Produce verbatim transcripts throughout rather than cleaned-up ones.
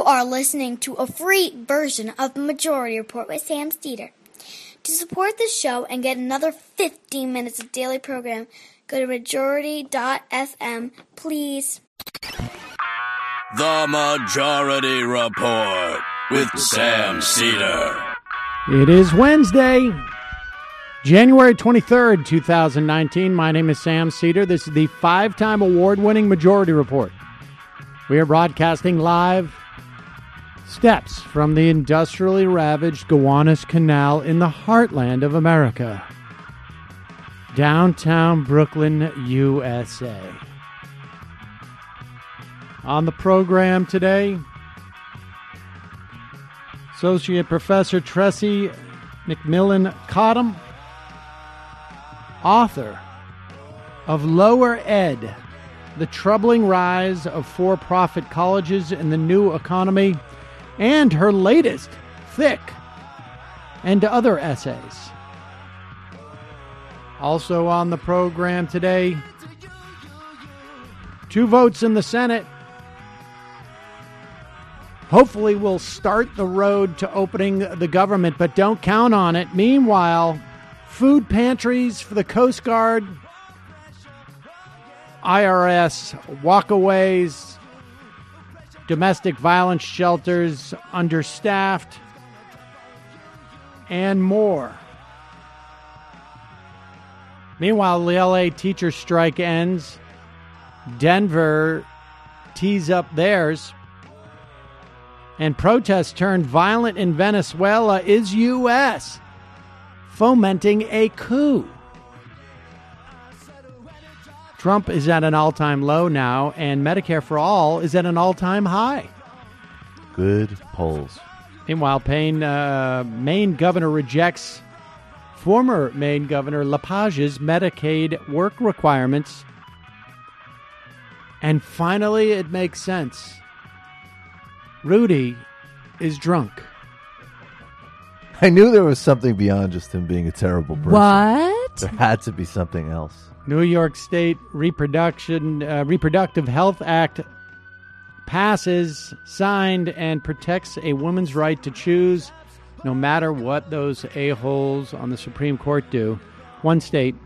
are listening to a free version of Majority Report with Sam Steeder. To support the show and get another fifteen minutes of daily program, go to majority dot f m, please. The Majority Report with Sam Steeder. It is Wednesday, January twenty-third, twenty nineteen. My name is Sam Steeder. This is the five-time award-winning Majority Report. We are broadcasting live steps from the industrially ravaged Gowanus Canal in the heartland of America. Downtown Brooklyn, U S A. On the program today, Associate Professor Tressie McMillan Cottom, author of Lower Ed, The Troubling Rise of For-Profit Colleges in the New Economy, and her latest, Thick, and other essays. Also on the program today, two votes in the Senate. Hopefully we'll start the road to opening the government, but don't count on it. Meanwhile, food pantries for the Coast Guard, I R S walkaways, domestic violence shelters understaffed, and more. Meanwhile, the L A teacher strike ends. Denver tees up theirs. And protests turned violent in Venezuela. Is U S fomenting a coup? Trump is at an all-time low now, and Medicare for All is at an all-time high. Good polls. Meanwhile, Payne, uh, Maine governor rejects former Maine Governor Lepage's Medicaid work requirements. And finally, it makes sense. Rudy is drunk. I knew there was something beyond just him being a terrible person. What? There had to be something else. New York State Reproduction uh, Reproductive Health Act passes, signed, and protects a woman's right to choose, no matter what those a-holes on the Supreme Court do. One state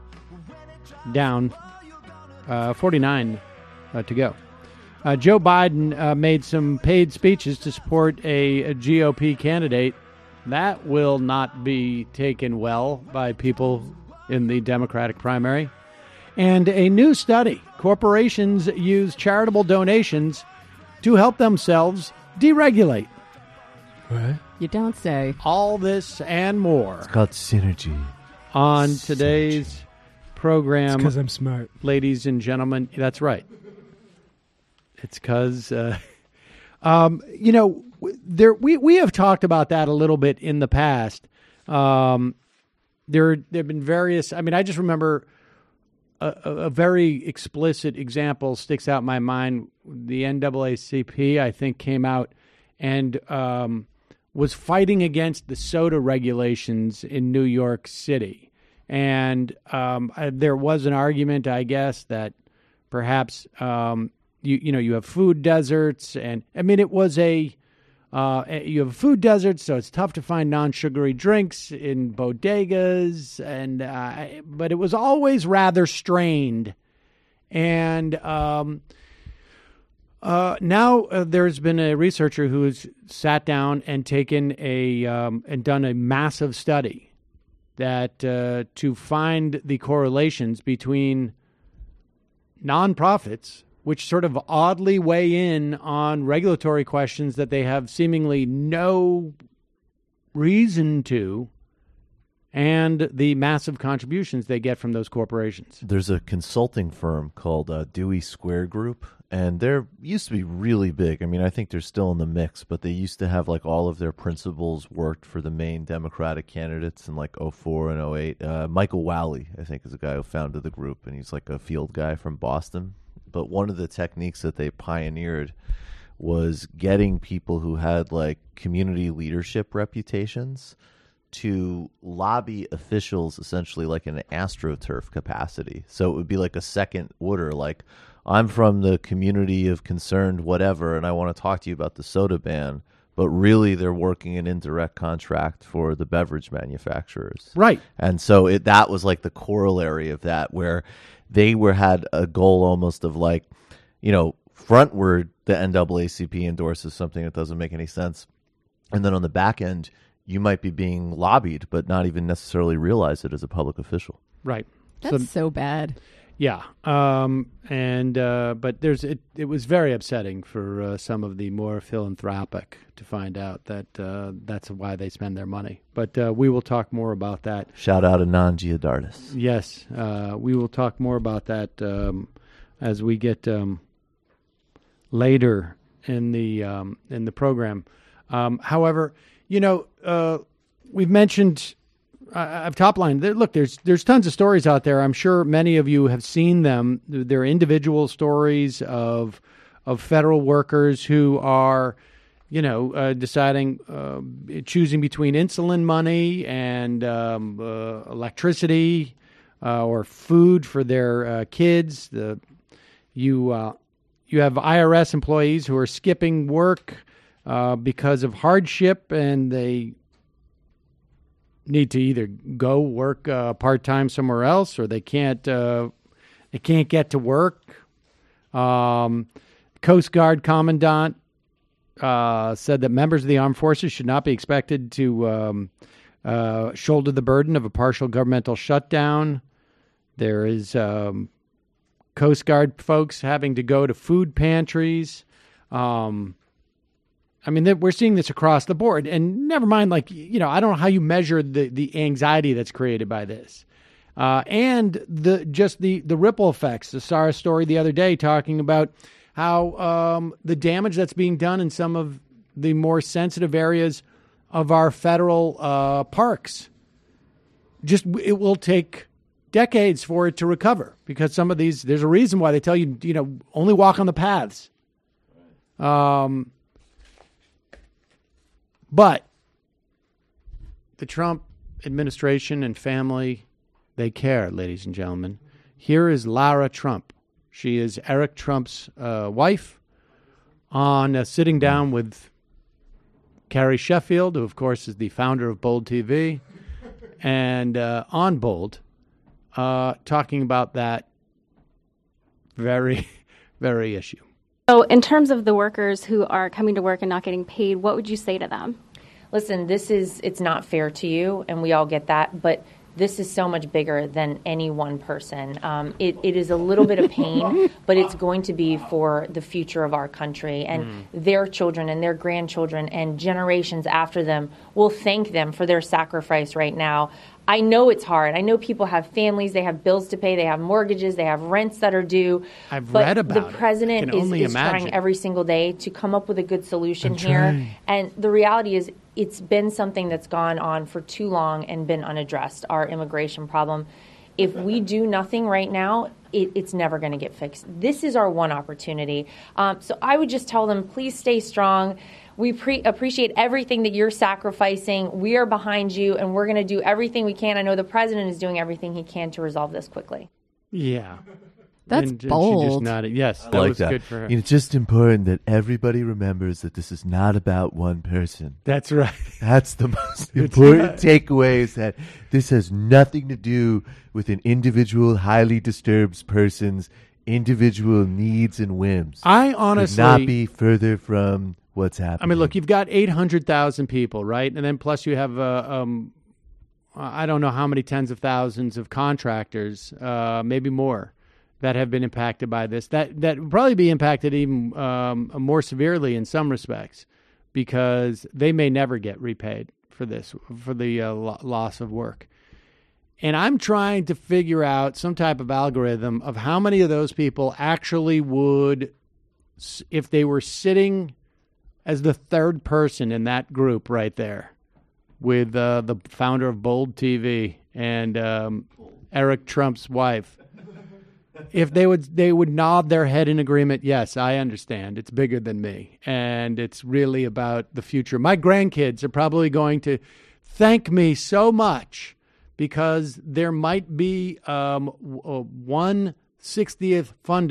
down, uh, forty-nine uh, to go. Uh, Joe Biden uh, made some paid speeches to support a, a G O P candidate. That will not be taken well by people in the Democratic primary. And a new study. Corporations use charitable donations to help themselves deregulate. What? You don't say. All this and more. It's called synergy. On Synergy. today's program. Because I'm smart. Ladies and gentlemen, that's right. It's because, uh, um, you know, there we, we have talked about that a little bit in the past. Um, there there have been various, I mean, I just remember a, a, a very explicit example sticks out in my mind. The N double A C P, I think, came out and um, was fighting against the soda regulations in New York City. And um, I, there was an argument, I guess, that perhaps... Um, You you know, you have food deserts, and I mean, it was a, uh, you have a food desert, so it's tough to find non-sugary drinks in bodegas, and uh, but it was always rather strained. And um, uh, now uh, there's been a researcher who has sat down and taken a, um, and done a massive study that uh, to find the correlations between nonprofits, which sort of oddly weigh in on regulatory questions that they have seemingly no reason to, and the massive contributions they get from those corporations. There's a consulting firm called uh, Dewey Square Group, and they're used to be really big. I mean, I think they're still in the mix, but they used to have like all of their principals worked for the main Democratic candidates in like oh four and oh eight. Uh, Michael Wally, I think, is the guy who founded the group, and he's like a field guy from Boston. But one of the techniques that they pioneered was getting people who had like community leadership reputations to lobby officials essentially like in an AstroTurf capacity. So it would be like a second order, like, I'm from the community of concerned whatever, and I want to talk to you about the soda ban. But really, they're working an indirect contract for the beverage manufacturers. Right. And so it, that was like the corollary of that, where they were had a goal almost of like, you know, frontward, the N double A C P endorses something that doesn't make any sense. And then on the back end, you might be being lobbied, but not even necessarily realize it as a public official. Right. That's so, so bad. Yeah. Um, and uh, but there's it. It was very upsetting for uh, some of the more philanthropic to find out that uh, that's why they spend their money. But uh, we will talk more about that. Shout out Anand Giadardis. Yes, uh, we will talk more about that um, as we get um, later in the um, in the program. Um, however, you know, uh, we've mentioned. I've top line. Look, there's there's tons of stories out there. I'm sure many of you have seen them. They're individual stories of of federal workers who are, you know, uh, deciding, uh, choosing between insulin money and um, uh, electricity uh, or food for their uh, kids. The you uh, you have I R S employees who are skipping work uh, because of hardship, and they need to either go work uh, part-time somewhere else, or they can't uh, they can't get to work. Um, Coast Guard Commandant uh, said that members of the armed forces should not be expected to um, uh, shoulder the burden of a partial governmental shutdown. There is um, Coast Guard folks having to go to food pantries. Um I mean, we're seeing this across the board, and never mind, like, you know, I don't know how you measure the, the anxiety that's created by this. Uh, and the just the, the ripple effects. The Sarah story the other day talking about how um, the damage that's being done in some of the more sensitive areas of our federal uh, parks. Just, it will take decades for it to recover, because some of these, there's a reason why they tell you, you know, only walk on the paths. Um. But the Trump administration and family, they care, ladies and gentlemen. Here is Lara Trump. She is Eric Trump's uh, wife, on uh, sitting down with Carrie Sheffield, who, of course, is the founder of Bold T V, and uh, on Bold, uh, talking about that very, very issue. So in terms of the workers who are coming to work and not getting paid, what would you say to them? Listen, this is, it's not fair to you, and we all get that, but this is so much bigger than any one person. Um, it, it is a little bit of pain, but it's going to be for the future of our country, and mm. their children and their grandchildren and generations after them will thank them for their sacrifice right now. I know it's hard. I know people have families, they have bills to pay, they have mortgages, they have rents that are due. I've but read about the president it. is, is trying every single day to come up with a good solution I'm here. trying. And the reality is, it's been something that's gone on for too long and been unaddressed, our immigration problem. If we do nothing right now, it, it's never going to get fixed. This is our one opportunity. Um, so I would just tell them, please stay strong. We pre- appreciate everything that you're sacrificing. We are behind you, and we're going to do everything we can. I know the president is doing everything he can to resolve this quickly. Yeah. That's and, and bold. She just nodded. Yes, that like was that. good for her. It's just important that everybody remembers that this is not about one person. That's right. That's the most important takeaway, is that this has nothing to do with an individual highly disturbed person's individual needs and whims. I honestly could not be further from what's happening. I mean, look, you've got eight hundred thousand people, right? And then plus you have, uh, um, I don't know how many tens of thousands of contractors, uh, maybe more, that have been impacted by this. That that would probably be impacted even um, more severely in some respects, because they may never get repaid for this, for the uh, lo- loss of work. And I'm trying to figure out some type of algorithm of how many of those people actually would, if they were sitting as the third person in that group right there with uh, the founder of Bold T V and um, Eric Trump's wife, if they would they would nod their head in agreement, yes, I understand. It's bigger than me, and it's really about the future. My grandkids are probably going to thank me so much, because there might be um, one sixtieth funding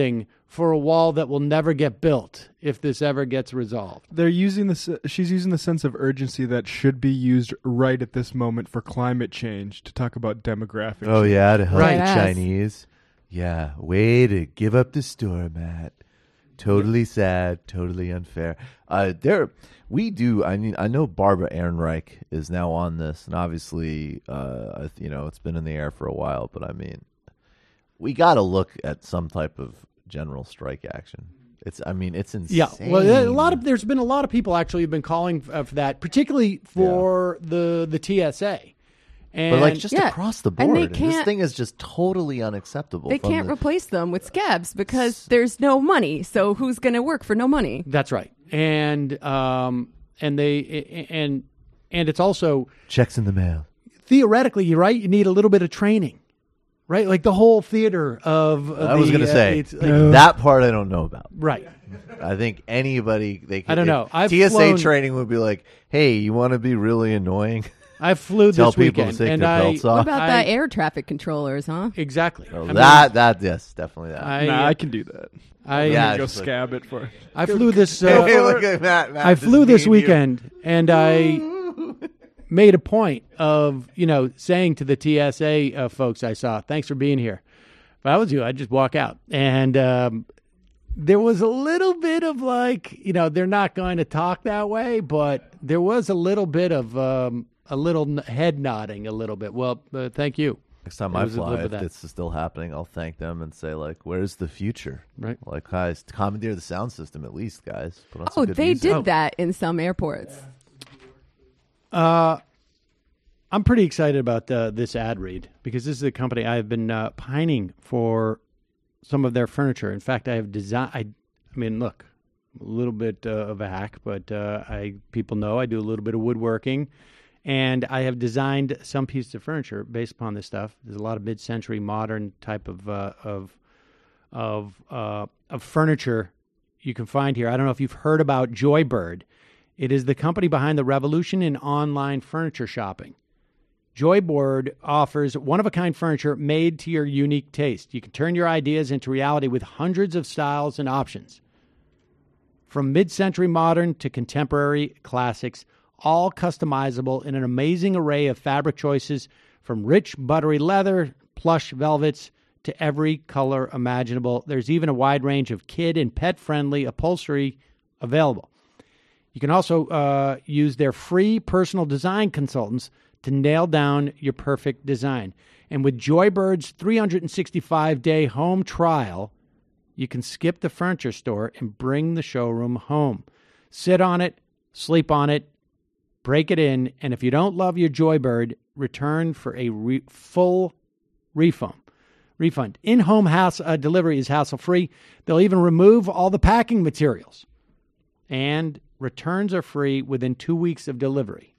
for a wall that will never get built if this ever gets resolved. They're using this. She's using the sense of urgency that should be used right at this moment for climate change to talk about demographic. Oh change. yeah, to help Right. the Yes. Chinese. Yeah, way to give up the store, Matt. Totally sad, totally unfair. Uh, there, we do. I mean, I know Barbara Ehrenreich is now on this, and obviously, uh, you know, it's been in the air for a while. But I mean, we got to look at some type of general strike action. It's, I mean, it's insane. Yeah, well, there- a lot of there's been a lot of people actually have been calling uh, for that, particularly for the the T S A. And But like just Yeah, across the and board, they and this can't- thing is just totally unacceptable. They from can't the- replace them with scabs because there's no money. So who's going to work for no money? that's right, and um, and they and and it's also checks in the mail. theoretically, you're right. You need a little bit of training, right? Like the whole theater of. of I was the, going to uh, say it's like- that part I don't know about. right. I think anybody they could, I don't if know. I've T S A flown- training would be like, "Hey, you want to be really annoying? I flew Tell this people weekend, to take and their I belts What off." about I- that air traffic controllers, huh? exactly. Oh, I mean, that that yes, definitely that. I, Nah, I can do that. I, Yeah, Go just like- scab it for. I flew this. Hey, Uh, look at Matt, Matt I just flew this memed you. weekend, and I made a point of, you know, saying to the T S A uh, folks I saw, thanks for being here. If I was you, I'd just walk out. And um, there was a little bit of like, you know, they're not going to talk that way, but there was a little bit of um, a little n- head nodding a little bit. Well, uh, thank you. Next time It I was a fly, little if bit of that. it's still happening, I'll thank them and say like, "Where's the future?" Right. Like, guys, commandeer the sound system at least, guys. Put on some Oh, good they music. did Oh. that in some airports. Uh, I'm pretty excited about uh, this ad read because this is a company I've been uh, pining for some of their furniture. In fact, I have designed. I, I mean, look, a little bit uh, of a hack, but uh, I people know I do a little bit of woodworking, and I have designed some pieces of furniture based upon this stuff. There's a lot of mid-century modern type of uh, of of uh, of furniture you can find here. I don't know if you've heard about Joybird. It is the company behind the revolution in online furniture shopping. Joybird offers one-of-a-kind furniture made to your unique taste. You can turn your ideas into reality with hundreds of styles and options. From mid-century modern to contemporary classics, all customizable in an amazing array of fabric choices, from rich, buttery leather, plush velvets, to every color imaginable. There's even a wide range of kid and pet-friendly upholstery available. You can also uh, use their free personal design consultants to nail down your perfect design. And with Joybird's three hundred sixty-five day home trial, you can skip the furniture store and bring the showroom home. Sit on it, sleep on it, break it in, and if you don't love your Joybird, return for a re- full refund. Refund. In-home house uh, delivery is hassle-free. They'll even remove all the packing materials. And returns are free within two weeks of delivery.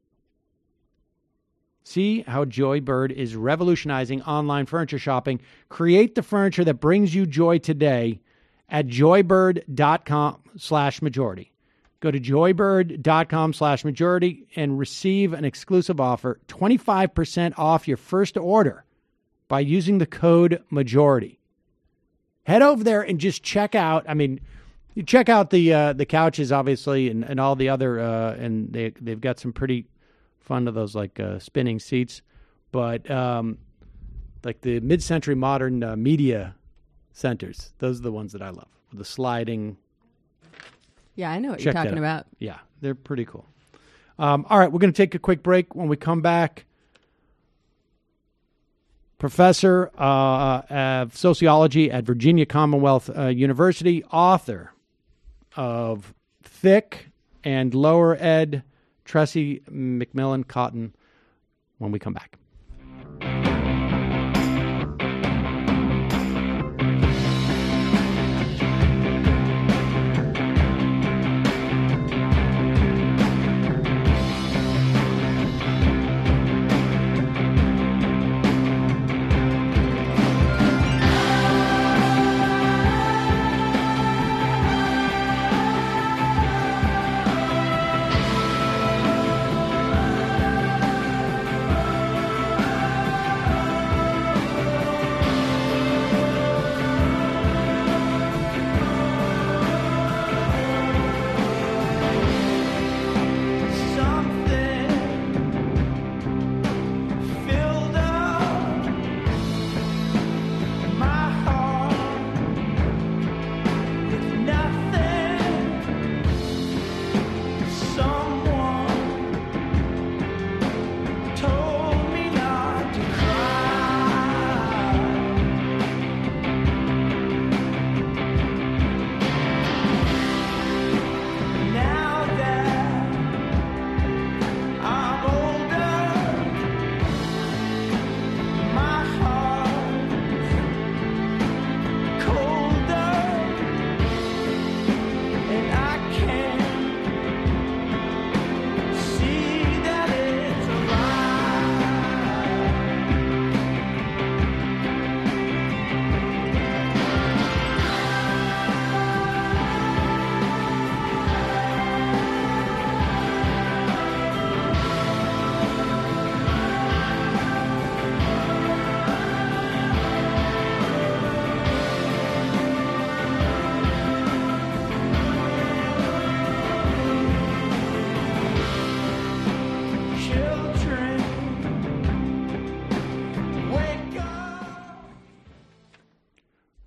See how Joybird is revolutionizing online furniture shopping. Create the furniture that brings you joy today at joybird.com slash majority. Go to joybird.com slash majority and receive an exclusive offer, twenty-five percent off your first order by using the code majority. Head over there and just check out, I mean, you check out the uh, the couches, obviously, and, and all the other, uh, and they, they've got some pretty fun of those, like, uh, spinning seats. But, um, like, the mid-century modern uh, media centers, those are the ones that I love. The sliding, Yeah, I know what Check you're that talking out. about. yeah, they're pretty cool. Um, all right, we're going to take a quick break. When we come back, professor uh, of sociology at Virginia Commonwealth uh, University, author of Thick and Lower Ed, Tressie McMillan Cotton, when we come back.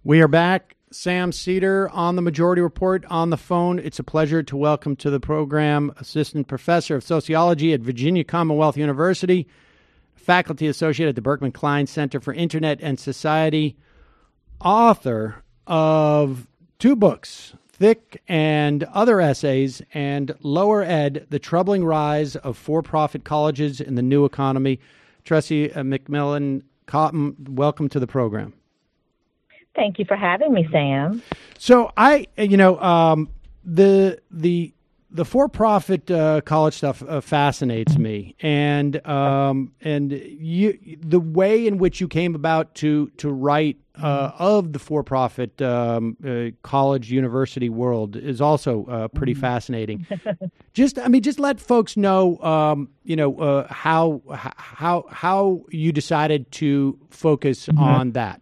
We are back. Sam Seder on the Majority Report on the phone. It's a pleasure to welcome to the program Assistant Professor of Sociology at Virginia Commonwealth University, Faculty Associate at the Berkman Klein Center for Internet and Society, author of two books, Thick and Other Essays, and Lower Ed, The Troubling Rise of For-Profit Colleges in the New Economy. Tressie uh, McMillan Cottom, welcome to the program. Thank you for having me, Sam. So I, you know, um, the the the for-profit uh, college stuff uh, fascinates me, and um, and you the way in which you came about to to write uh, of the for-profit um, uh, college university world is also uh, pretty fascinating. Just, I mean, just let folks know, um, you know, uh, how how how you decided to focus mm-hmm. on that.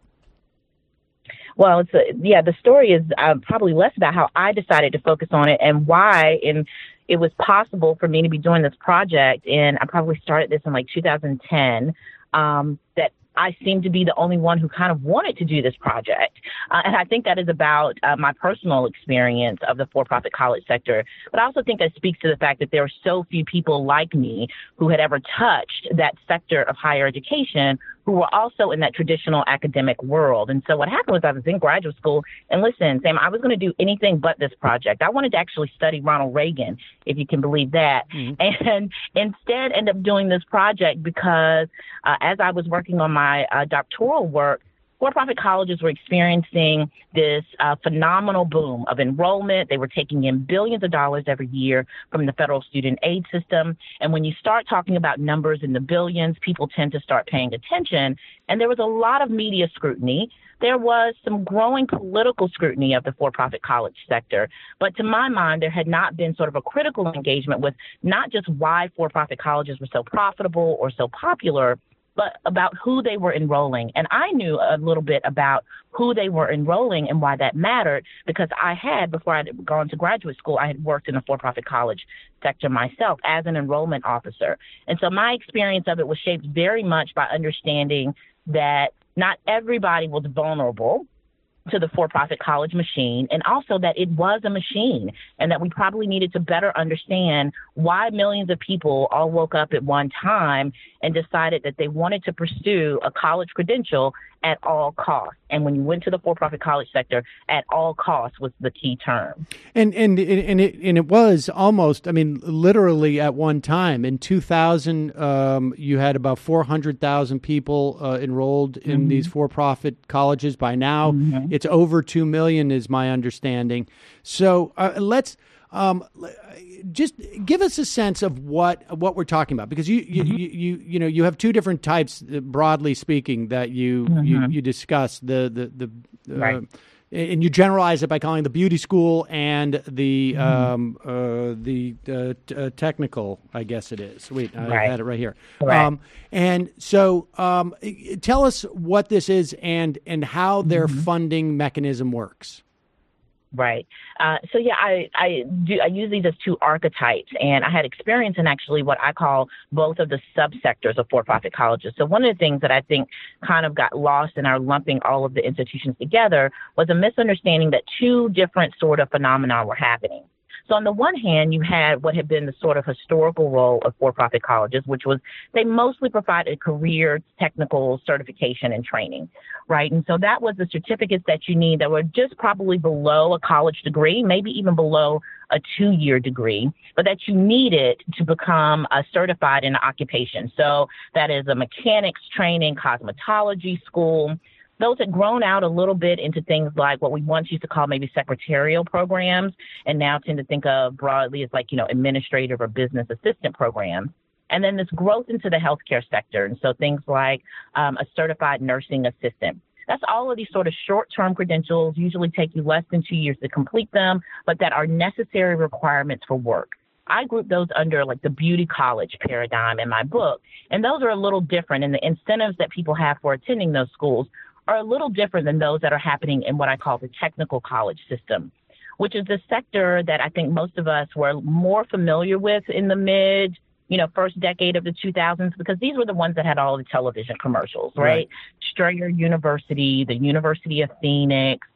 Well, it's a, yeah, the story is uh, probably less about how I decided to focus on it and why and it was possible for me to be doing this project. And I probably started this in like two thousand ten, um, that I seemed to be the only one who kind of wanted to do this project. Uh, and I think that is about uh, my personal experience of the for-profit college sector. But I also think that speaks to the fact that there are so few people like me who had ever touched that sector of higher education who were also in that traditional academic world. And so what happened was I was in graduate school, and listen, Sam, I was going to do anything but this project. I wanted to actually study Ronald Reagan, if you can believe that, mm-hmm. and instead end up doing this project because uh, as I was working on my uh, doctoral work, for-profit colleges were experiencing this uh, phenomenal boom of enrollment. They were taking in billions of dollars every year from the federal student aid system. And when you start talking about numbers in the billions, people tend to start paying attention. And there was a lot of media scrutiny. There was some growing political scrutiny of the for-profit college sector. But to my mind, there had not been sort of a critical engagement with not just why for-profit colleges were so profitable or so popular, but about who they were enrolling. And I knew a little bit about who they were enrolling and why that mattered because I had, before I'd gone to graduate school, I had worked in the for-profit college sector myself as an enrollment officer. And so my experience of it was shaped very much by understanding that not everybody was vulnerable to the for-profit college machine, and also that it was a machine and that we probably needed to better understand why millions of people all woke up at one time and decided that they wanted to pursue a college credential at all costs. And when you went to the for-profit college sector, at all costs was the key term. And and and it and it was almost, I mean, literally at one time. In two thousand, um, you had about four hundred thousand people uh, enrolled in mm-hmm. these for-profit colleges. By now, mm-hmm. it's over two million, is my understanding. So uh, let's. Um, just give us a sense of what what we're talking about, because you you, mm-hmm. you, you you know you have two different types, uh, broadly speaking, that you mm-hmm. you, you discuss the the the uh, right. and you generalize it by calling the beauty school and the mm-hmm. um, uh, the uh, t- uh, technical, I guess it is. Wait, I right. had it right here. Right. Um, and so, um, tell us what this is and and how their mm-hmm. funding mechanism works. Right. Uh, so, yeah, I, I do. I use these as two archetypes, and I had experience in actually what I call both of the subsectors of for-profit colleges. So one of the things that I think kind of got lost in our lumping all of the institutions together was a misunderstanding that two different sort of phenomena were happening. So on the one hand, you had what had been the sort of historical role of for-profit colleges, which was they mostly provided career technical certification and training, right? And so that was the certificates that you need that were just probably below a college degree, maybe even below a two-year degree, but that you needed to become uh, certified in an occupation. So that is a mechanics training, cosmetology school. Those had grown out a little bit into things like what we once used to call maybe secretarial programs, and now tend to think of broadly as like, you know, administrative or business assistant programs. And then this growth into the healthcare sector. And so things like um, a certified nursing assistant. That's all of these sort of short-term credentials, usually take you less than two years to complete them, but that are necessary requirements for work. I group those under like the beauty college paradigm in my book. And those are a little different. And the incentives that people have for attending those schools are a little different than those that are happening in what I call the technical college system, which is the sector that I think most of us were more familiar with in the mid you know, first decade of the two thousands, because these were the ones that had all the television commercials, right? right. Strayer University, the University of Phoenix,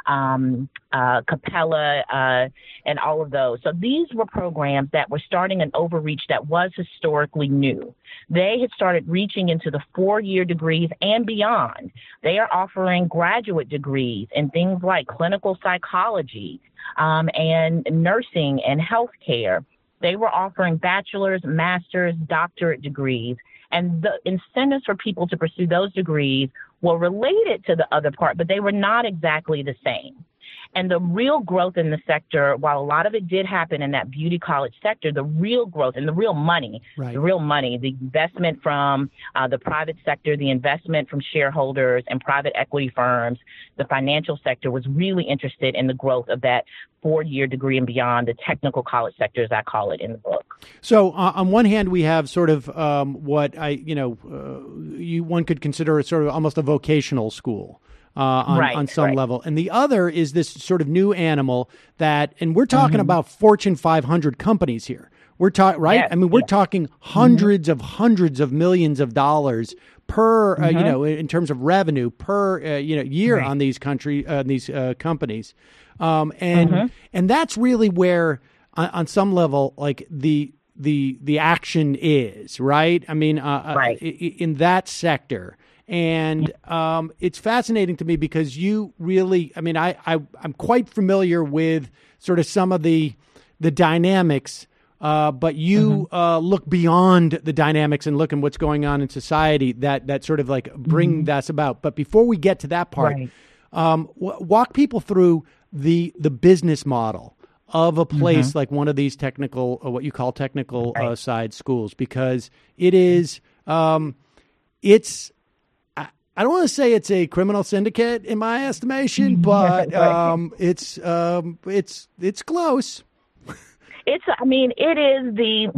um, uh, Capella, uh, and all of those. So these were programs that were starting an overreach that was historically new. They had started reaching into the four-year degrees and beyond. They are offering graduate degrees in things like clinical psychology um, and nursing and healthcare. They were offering bachelor's, master's, doctorate degrees, and the incentives for people to pursue those degrees were related to the other part, but they were not exactly the same. And the real growth in the sector, while a lot of it did happen in that beauty college sector, the real growth and the real money, right. the real money, the investment from uh, the private sector, the investment from shareholders and private equity firms, the financial sector was really interested in the growth of that four-year degree and beyond, the technical college sector, as I call it in the book. So uh, on one hand, we have sort of um, what I, you know, uh, you one could consider sort of almost a vocational school. Uh, on, right, on some right. level. And the other is this sort of new animal that, and we're talking mm-hmm. about Fortune five hundred companies here. We're talking, right? Yes, I mean, we're yes. talking hundreds mm-hmm. of hundreds of millions of dollars per, mm-hmm. uh, you know, in terms of revenue per, uh, you know, year right. on these country, uh, these uh, companies. Um, and, mm-hmm. and that's really where on, on some level, like the, the, the action is, right? I mean, uh, right. uh, in that sector. And um, it's fascinating to me because you really, I mean, I, I, I'm quite familiar with sort of some of the the dynamics, uh, but you mm-hmm. uh, look beyond the dynamics and look at what's going on in society that, that sort of like bring mm-hmm. that about. But before we get to that part, right. um, w- walk people through the the business model of a place mm-hmm. like one of these technical, uh, what you call technical right. uh, side schools, because it is, um, it's, I don't want to say it's a criminal syndicate in my estimation, but um, it's um, it's it's close. It's. I mean, it is the.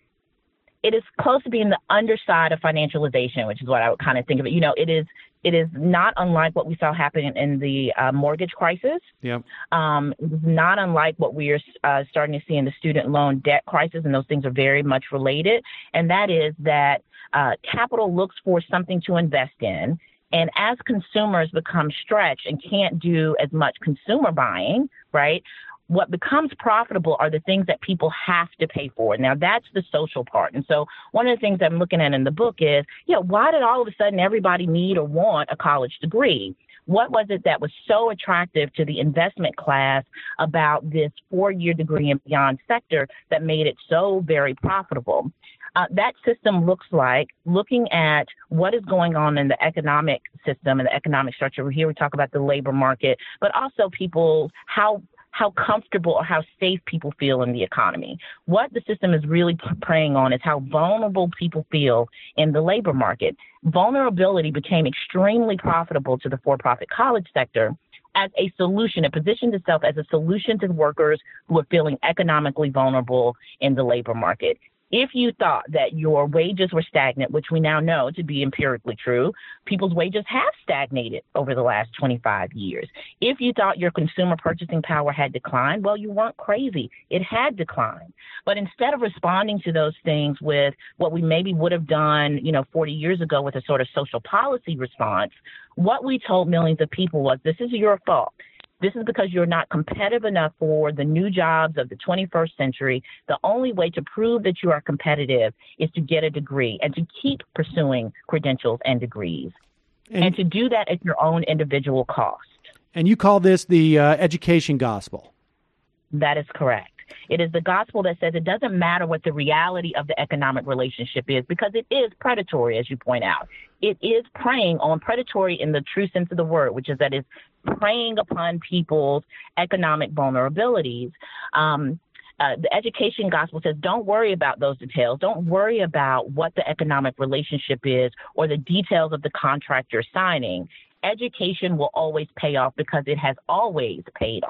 It is close to being the underside of financialization, which is what I would kind of think of it. You know, it is. It is not unlike what we saw happen in the uh, mortgage crisis. Yeah. Um, it's not unlike what we are uh, starting to see in the student loan debt crisis, and those things are very much related. And that is that uh, capital looks for something to invest in. And as consumers become stretched and can't do as much consumer buying, right, what becomes profitable are the things that people have to pay for. Now, that's the social part. And so one of the things I'm looking at in the book is, you know, why did all of a sudden everybody need or want a college degree? What was it that was so attractive to the investment class about this four-year degree and beyond sector that made it so very profitable? Uh, that system looks like looking at what is going on in the economic system and the economic structure. Here we talk about the labor market, but also people, how how comfortable or how safe people feel in the economy. What the system is really preying on is how vulnerable people feel in the labor market. Vulnerability became extremely profitable to the for-profit college sector as a solution. It positioned itself as a solution to workers who are feeling economically vulnerable in the labor market. If you thought that your wages were stagnant, which we now know to be empirically true, people's wages have stagnated over the last twenty-five years. If you thought your consumer purchasing power had declined, well, you weren't crazy. It had declined. But instead of responding to those things with what we maybe would have done, you know, forty years ago with a sort of social policy response, what we told millions of people was, this is your fault. This is because you're not competitive enough for the new jobs of the twenty-first century. The only way to prove that you are competitive is to get a degree and to keep pursuing credentials and degrees, and, and to do that at your own individual cost. And you call this the uh, education gospel. That is correct. It is the gospel that says it doesn't matter what the reality of the economic relationship is, because it is predatory, as you point out. It is preying on predatory in the true sense of the word, which is that it's preying upon people's economic vulnerabilities. Um, uh, the education gospel says, don't worry about those details. Don't worry about what the economic relationship is or the details of the contract you're signing. Education will always pay off because it has always paid off.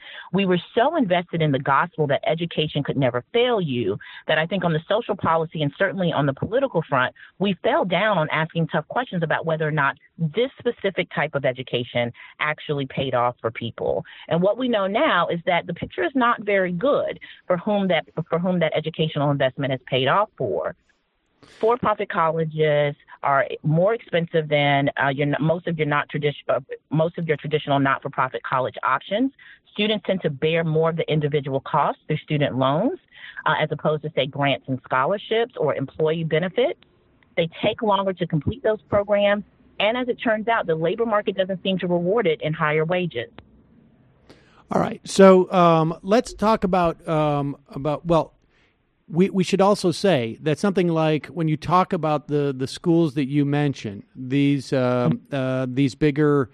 We were so invested in the gospel that education could never fail you that I think on the social policy and certainly on the political front, we fell down on asking tough questions about whether or not this specific type of education actually paid off for people. And what we know now is that the picture is not very good for whom that for whom that educational investment has paid off for. For-profit colleges are more expensive than uh, your, most of your not tradition, uh, most of your traditional not-for-profit college options. Students tend to bear more of the individual costs through student loans, uh, as opposed to, say, grants and scholarships or employee benefits. They take longer to complete those programs, and as it turns out, the labor market doesn't seem to reward it in higher wages. All right, so um, let's talk about um, about well. We we should also say that something like when you talk about the, the schools that you mentioned, these uh, uh, these bigger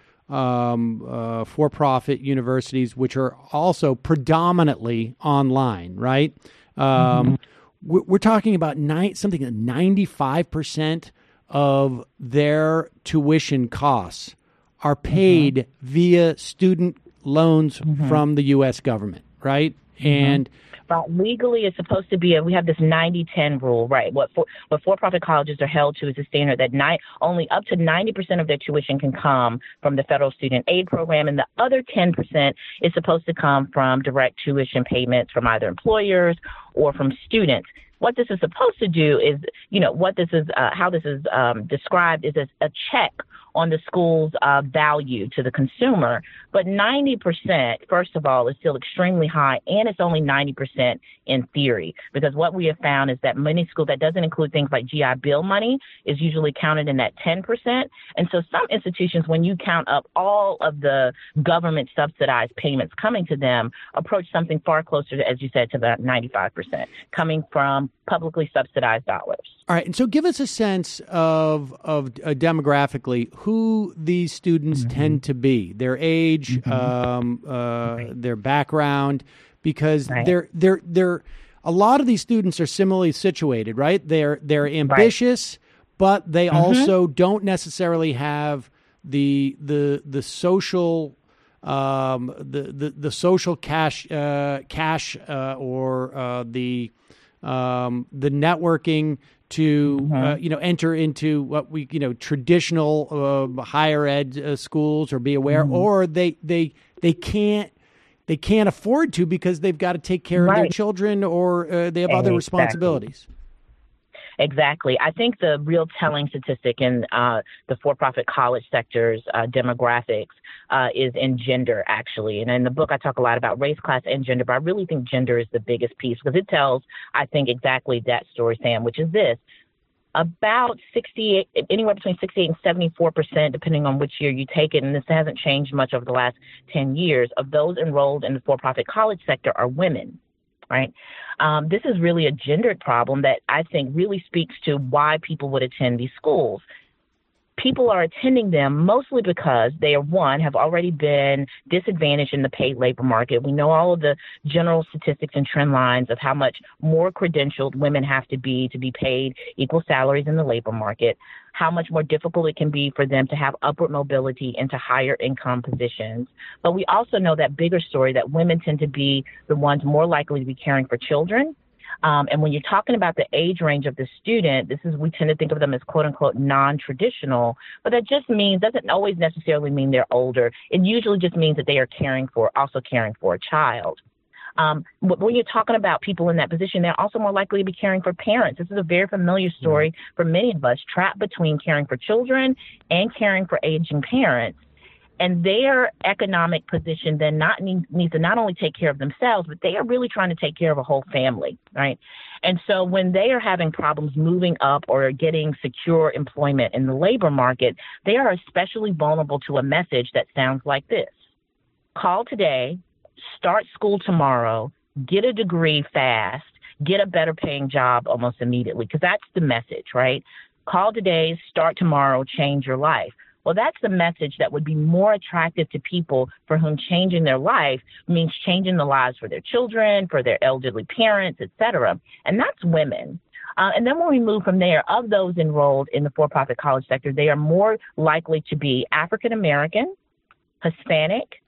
um, uh, for-profit universities, which are also predominantly online, right? Um, mm-hmm. we're, we're talking about nine, something like ninety-five percent of their tuition costs are paid mm-hmm. via student loans mm-hmm. from the U S government, right? Mm-hmm. And But legally, it's supposed to be a, we have this ninety ten rule, right? What for, what for-profit colleges are held to is a standard that ni- only up to ninety percent of their tuition can come from the federal student aid program, and the other ten percent is supposed to come from direct tuition payments from either employers or from students. What this is supposed to do is, you know, what this is, uh, how this is um, described is a, a check on the school's uh, value to the consumer. But ninety percent, first of all, is still extremely high, and it's only ninety percent in theory, because what we have found is that many schools, that doesn't include things like G I Bill money, is usually counted in that ten percent. And so some institutions, when you count up all of the government subsidized payments coming to them, approach something far closer to, as you said, to that ninety-five percent coming from publicly subsidized dollars. All right, and so give us a sense of of uh, demographically who these students mm-hmm. tend to be, their age, mm-hmm. um, uh, right. their background, because right. they're they're they're a lot of these students are similarly situated, right? They're they're ambitious, right. but they mm-hmm. also don't necessarily have the the the social um, the, the the social cash uh, cash uh, or uh, the um, the networking to mm-hmm. uh, you know enter into what we you know traditional uh, higher ed uh, schools or be aware, mm-hmm. or they they they can't they can't afford to because they've got to take care right. of their children, or uh, they have other exactly. responsibilities. Exactly. I think the real telling statistic in uh, the for-profit college sector's uh, demographics uh, is in gender, actually. And in the book, I talk a lot about race, class, and gender, but I really think gender is the biggest piece because it tells, I think, exactly that story, Sam, which is this. About sixty-eight, anywhere between sixty-eight and seventy-four percent, depending on which year you take it, and this hasn't changed much over the last ten years, of those enrolled in the for-profit college sector are women. Right. Um, this is really a gendered problem that I think really speaks to why people would attend these schools. People are attending them mostly because they are, one, have already been disadvantaged in the paid labor market. We know all of the general statistics and trend lines of how much more credentialed women have to be to be paid equal salaries in the labor market, how much more difficult it can be for them to have upward mobility into higher income positions. But we also know that bigger story that women tend to be the ones more likely to be caring for children. Um, and when you're talking about the age range of the student, this is, we tend to think of them as quote unquote non-traditional, but that just means, doesn't always necessarily mean they're older. It usually just means that they are caring for, also caring for a child. Um, when you're talking about people in that position, they're also more likely to be caring for parents. This is a very familiar story for many of us, trapped between caring for children and caring for aging parents. And their economic position then not need, needs to not only take care of themselves, but they are really trying to take care of a whole family, right? And so when they are having problems moving up or getting secure employment in the labor market, they are especially vulnerable to a message that sounds like this. Call today, start school tomorrow, get a degree fast, get a better paying job almost immediately, because that's the message, right? Call today, start tomorrow, change your life. Well, that's the message that would be more attractive to people for whom changing their life means changing the lives for their children, for their elderly parents, et cetera. And that's women. Uh, and then when we move from there, of those enrolled in the for-profit college sector, they are more likely to be African American, Hispanic,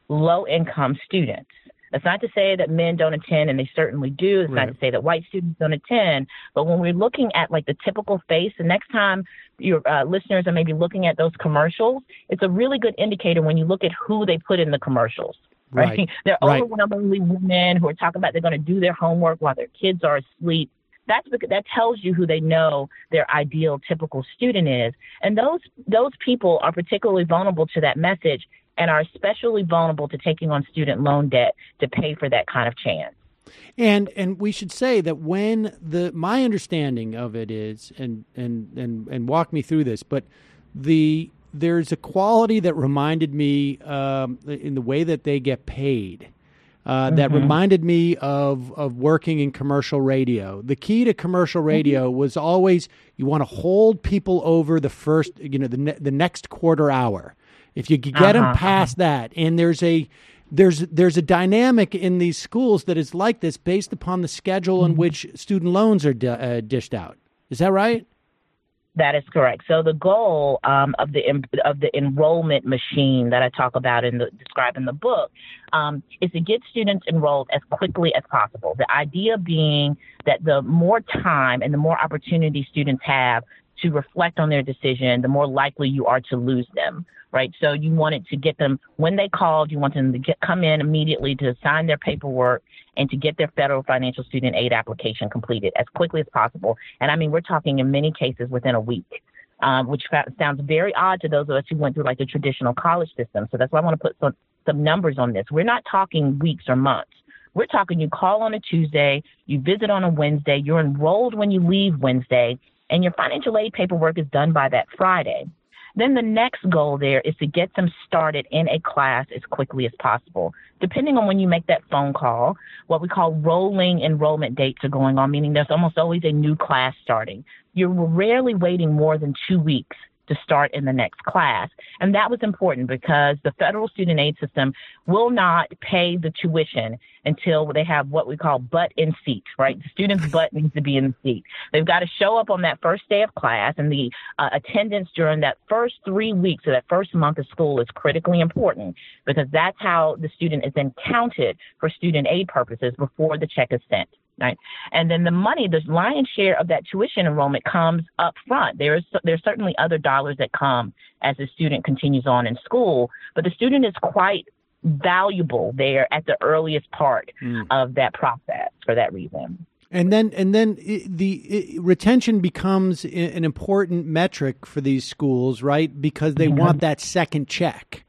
low-income students. That's not to say that men don't attend, and they certainly do. It's Right. not to say that white students don't attend. But when we're looking at like the typical face, the next time your uh, listeners are maybe looking at those commercials, it's a really good indicator when you look at who they put in the commercials. Right? Right. They're Right. overwhelmingly women who are talking about they're going to do their homework while their kids are asleep. That's because that tells you who they know their ideal typical student is. And those those people are particularly vulnerable to that message and are especially vulnerable to taking on student loan debt to pay for that kind of chance. And and we should say that when the my understanding of it is, and and and and walk me through this, but the there's a quality that reminded me um, in the way that they get paid. Uh, that Mhm. reminded me of of working in commercial radio. The key to commercial radio was always you want to hold people over the first, you know, the ne- the next quarter hour. If you could get them Uh-huh. past that, and there's a there's there's a dynamic in these schools that is like this based upon the schedule in which student loans are di- uh, dished out. Is that right? That is correct. So the goal um, of the em- of the enrollment machine that I talk about in the describe in the book um, is to get students enrolled as quickly as possible. The idea being that the more time and the more opportunity students have to reflect on their decision, the more likely you are to lose them. Right. So you wanted to get them when they called, you want them to get, come in immediately to sign their paperwork and to get their federal financial student aid application completed as quickly as possible. And I mean, we're talking in many cases within a week, um, which fa- sounds very odd to those of us who went through like the traditional college system. So that's why I want to put some, some numbers on this. We're not talking weeks or months. We're talking you call on a Tuesday, you visit on a Wednesday, you're enrolled when you leave Wednesday, and your financial aid paperwork is done by that Friday. Then the next goal there is to get them started in a class as quickly as possible. Depending on when you make that phone call, what we call rolling enrollment dates are going on, meaning there's almost always a new class starting. You're rarely waiting more than two weeks to start in the next class. And that was important because the federal student aid system will not pay the tuition until they have what we call butt in seat, right? The student's butt needs to be in the seat. They've got to show up on that first day of class, and the uh, attendance during that first three weeks of that first month of school is critically important because that's how the student is then counted for student aid purposes before the check is sent. Right. And then the money, the lion's share of that tuition enrollment comes up front. There's there's certainly other dollars that come as the student continues on in school, but the student is quite valuable there at the earliest part mm. of that process for that reason. And then and then it, the it, retention becomes an important metric for these schools, right? Because they mm-hmm. want that second check.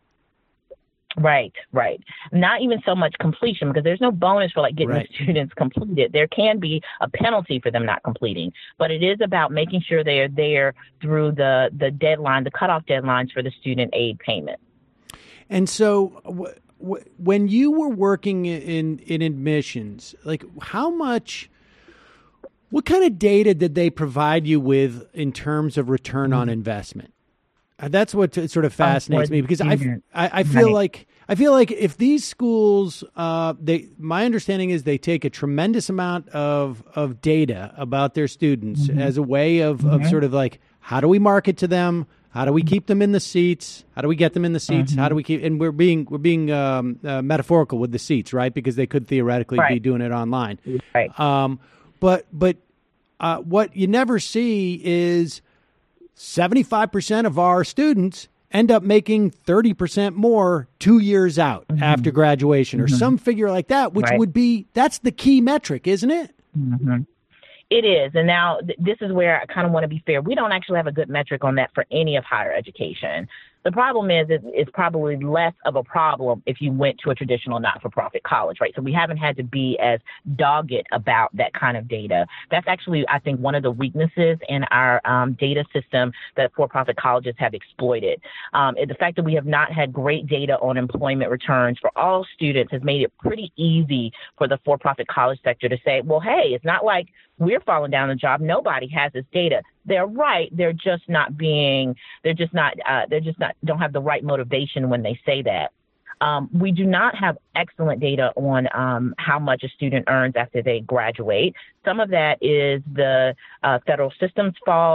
Right, right. Not even so much completion because there's no bonus for like getting right. the students completed. There can be a penalty for them not completing, but it is about making sure they are there through the, the deadline, the cutoff deadlines for the student aid payment. And so w- w- when you were working in, in admissions, like how much, what kind of data did they provide you with in terms of return mm-hmm. on investment? That's what t- sort of fascinates um, me because I, I, I feel right. like I feel like if these schools, uh, they my understanding is they take a tremendous amount of, of data about their students mm-hmm. as a way of, mm-hmm. of sort of like how do we market to them, how do we keep them in the seats, how do we get them in the seats, mm-hmm. how do we keep and we're being we're being um, uh, metaphorical with the seats, right? Because they could theoretically right. be doing it online, right? Um, but but uh, what you never see is seventy-five percent of our students end up making thirty percent more two years out mm-hmm. after graduation or mm-hmm. some figure like that, which right. would be, that's the key metric, isn't it? Mm-hmm. It is. And now th- this is where I kind of want to be fair. We don't actually have a good metric on that for any of higher education. The problem is, is it's probably less of a problem if you went to a traditional not-for-profit college, right? So we haven't had to be as dogged about that kind of data. That's actually, I think, one of the weaknesses in our um, data system that for-profit colleges have exploited. Um, the fact that we have not had great data on employment returns for all students has made it pretty easy for the for-profit college sector to say, well, hey, it's not like we're falling down the job. Nobody has this data. They're right. They're just not being, they're just not, uh, they're just not, don't have the right motivation when they say that. Um, we do not have excellent data on um, how much a student earns after they graduate. Some of that is the uh, federal system's fault.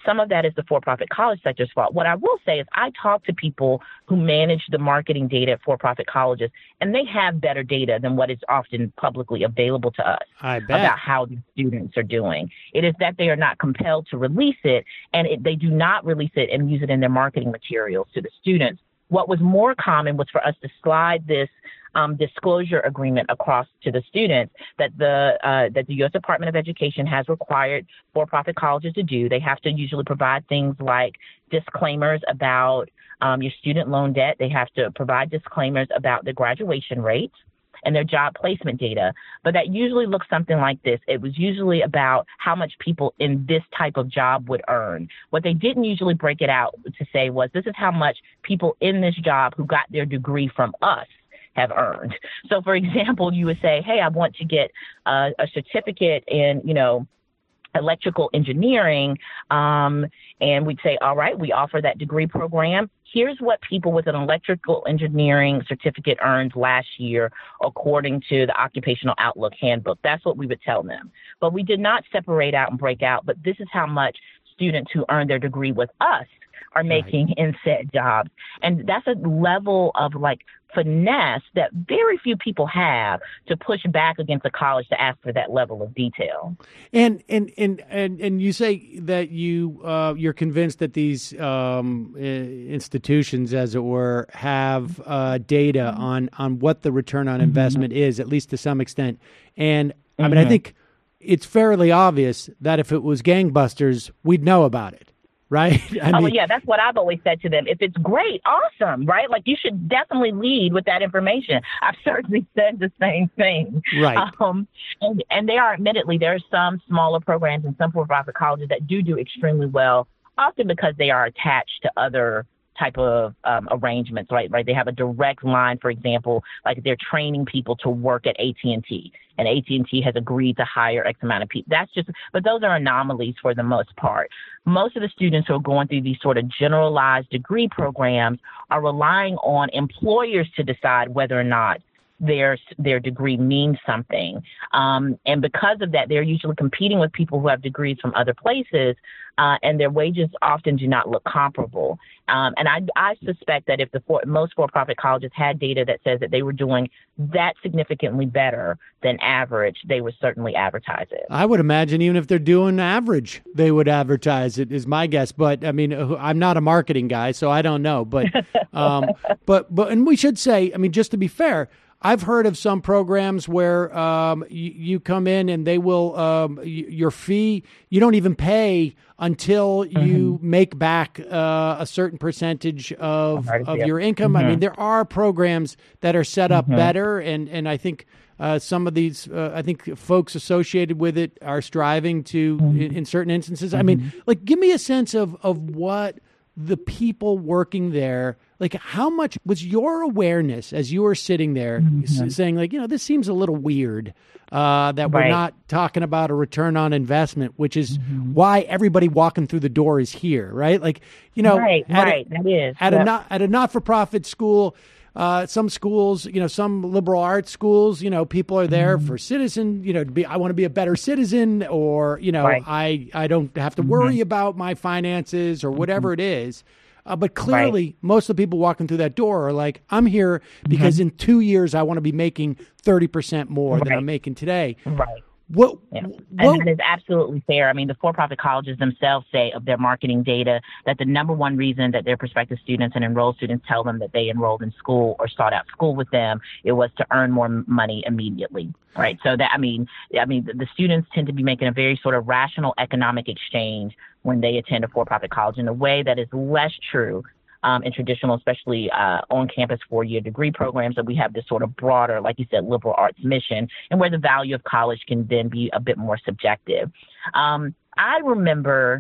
some of that is the for-profit college sector's fault. What I will say is I talk to people who manage the marketing data at for-profit colleges, and they have better data than what is often publicly available to us I bet. about how the students are doing. It is that they are not compelled to release it, and it, they do not release it and use it in their marketing materials to the students. What was more common was for us to slide this um, disclosure agreement across to the students that the uh, that the U S Department of Education has required for-profit colleges to do. They have to usually provide things like disclaimers about um, your student loan debt. They have to provide disclaimers about the graduation rates and their job placement data. But that usually looks something like this. It was usually about how much people in this type of job would earn. What they didn't usually break it out to say was, this is how much people in this job who got their degree from us have earned. So, for example, you would say, hey, I want to get a, a certificate in, you know, electrical engineering, um, and we'd say, all right, we offer that degree program. Here's what people with an electrical engineering certificate earned last year, according to the Occupational Outlook Handbook. That's what we would tell them. But we did not separate out and break out, but this is how much students who earn their degree with us are making right. in said jobs. And that's a level of like finesse that very few people have to push back against a college to ask for that level of detail. And and and and, and you say that you uh, you're convinced that these um, institutions, as it were, have uh, data mm-hmm. on on what the return on investment mm-hmm. is, at least to some extent. And I mean, mm-hmm. I think it's fairly obvious that if it was gangbusters, we'd know about it. Right? I oh, mean, yeah, that's what I've always said to them. If it's great, awesome, right? Like, you should definitely lead with that information. I've certainly said the same thing. Right. Um, and, and there are, admittedly, there are some smaller programs and some for-profit colleges that do do extremely well, often because they are attached to other type of um, arrangements, right? Right. They have a direct line, for example, like they're training people to work at A T and T, and A T and T has agreed to hire X amount of people. That's just, but those are anomalies for the most part. Most of the students who are going through these sort of generalized degree programs are relying on employers to decide whether or not their their degree means something. Um, and because of that, they're usually competing with people who have degrees from other places, uh, and their wages often do not look comparable. Um, and I, I suspect that if the for, most for-profit colleges had data that says that they were doing that significantly better than average, they would certainly advertise it. I would imagine even if they're doing average, they would advertise it, is my guess. But I mean, I'm not a marketing guy, so I don't know. But, um, but, but, and we should say, I mean, just to be fair, I've heard of some programs where um, you, you come in and they will um, y- your fee, you don't even pay until mm-hmm. you make back uh, a certain percentage of, of your income. Mm-hmm. I mean, there are programs that are set up mm-hmm. better, and, and I think uh, some of these, uh, I think folks associated with it are striving to, mm-hmm. in, in certain instances. Mm-hmm. I mean, like, give me a sense of, of what the people working there, like, how much was your awareness as you were sitting there mm-hmm. s- saying, like, you know, this seems a little weird uh, that we're right. not talking about a return on investment, which is mm-hmm. why everybody walking through the door is here, right? Like, you know, right, at right, a, that is. At, yep. a not, at a not-for-profit school, uh, some schools, you know, some liberal arts schools, you know, people are there mm-hmm. for citizen, you know, to be, I want to be a better citizen, or, you know, right. I, I don't have to mm-hmm. worry about my finances or whatever mm-hmm. it is. Uh, but clearly, right. most of the people walking through that door are like, I'm here because mm-hmm. in two years I want to be making thirty percent more right. than I'm making today. Right. What, yeah. what? And that is absolutely fair. I mean, the for-profit colleges themselves say of their marketing data that the number one reason that their prospective students and enrolled students tell them that they enrolled in school or start out school with them, it was to earn more money immediately. Right. So that, I mean, I mean, the, the students tend to be making a very sort of rational economic exchange when they attend a for-profit college in a way that is less true Um, in traditional, especially uh, on-campus four-year degree programs, that we have this sort of broader, like you said, liberal arts mission, and where the value of college can then be a bit more subjective. Um, I remember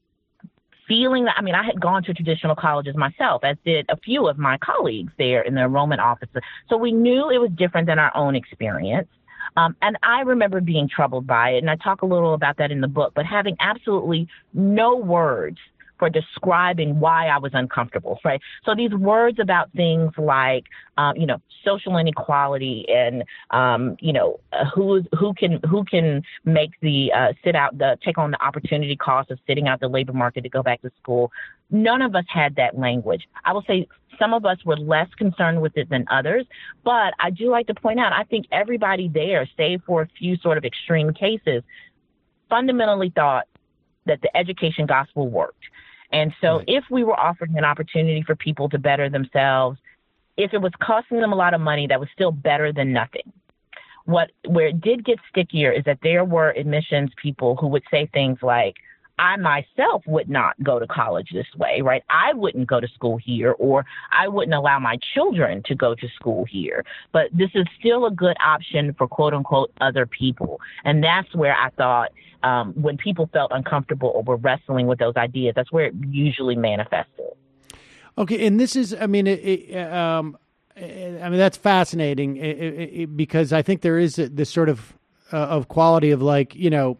feeling that, I mean, I had gone to traditional colleges myself, as did a few of my colleagues there in the enrollment office. So we knew it was different than our own experience. Um, and I remember being troubled by it, and I talk a little about that in the book, but having absolutely no words for describing why I was uncomfortable, right? So these words about things like, um, you know, social inequality and, um, you know, uh, who who can who can make the uh, sit out the take on the opportunity cost of sitting out the labor market to go back to school. None of us had that language. I will say some of us were less concerned with it than others, but I do like to point out, I think everybody there, save for a few sort of extreme cases, fundamentally thought that the education gospel worked. And so right. if we were offering an opportunity for people to better themselves, if it was costing them a lot of money, that was still better than nothing. What where it did get stickier is that there were admissions people who would say things like, I myself would not go to college this way, right? I wouldn't go to school here, or I wouldn't allow my children to go to school here. But this is still a good option for quote unquote other people. And that's where I thought um, when people felt uncomfortable or were wrestling with those ideas, that's where it usually manifested. Okay. And this is, I mean, it, it, um, I mean, that's fascinating it, it, it, because I think there is this sort of, uh, of quality of like, you know,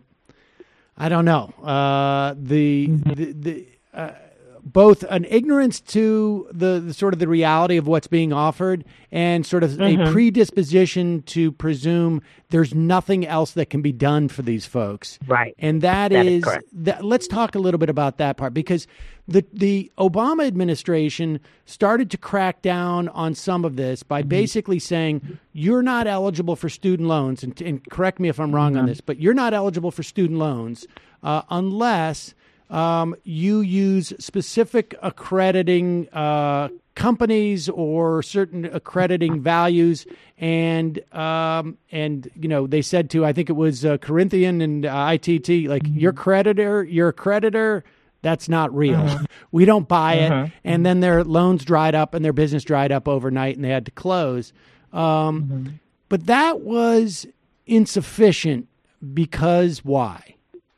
I don't know. Uh, the, the the uh, both an ignorance to the, the sort of the reality of what's being offered, and sort of mm-hmm. a predisposition to presume there's nothing else that can be done for these folks. Right. And that, that is, is that. Let's talk a little bit about that part, because the the Obama administration started to crack down on some of this by mm-hmm. basically saying you're not eligible for student loans, and, and correct me if I'm wrong mm-hmm. on this, but you're not eligible for student loans uh, unless um, you use specific accrediting uh, companies or certain accrediting values. And, um, and you know, they said to, I think it was uh, Corinthian and uh, I T T, like, mm-hmm. your creditor, your creditor, that's not real. Uh-huh. We don't buy uh-huh. it. And then their loans dried up and their business dried up overnight and they had to close. Um, mm-hmm. But that was insufficient because why?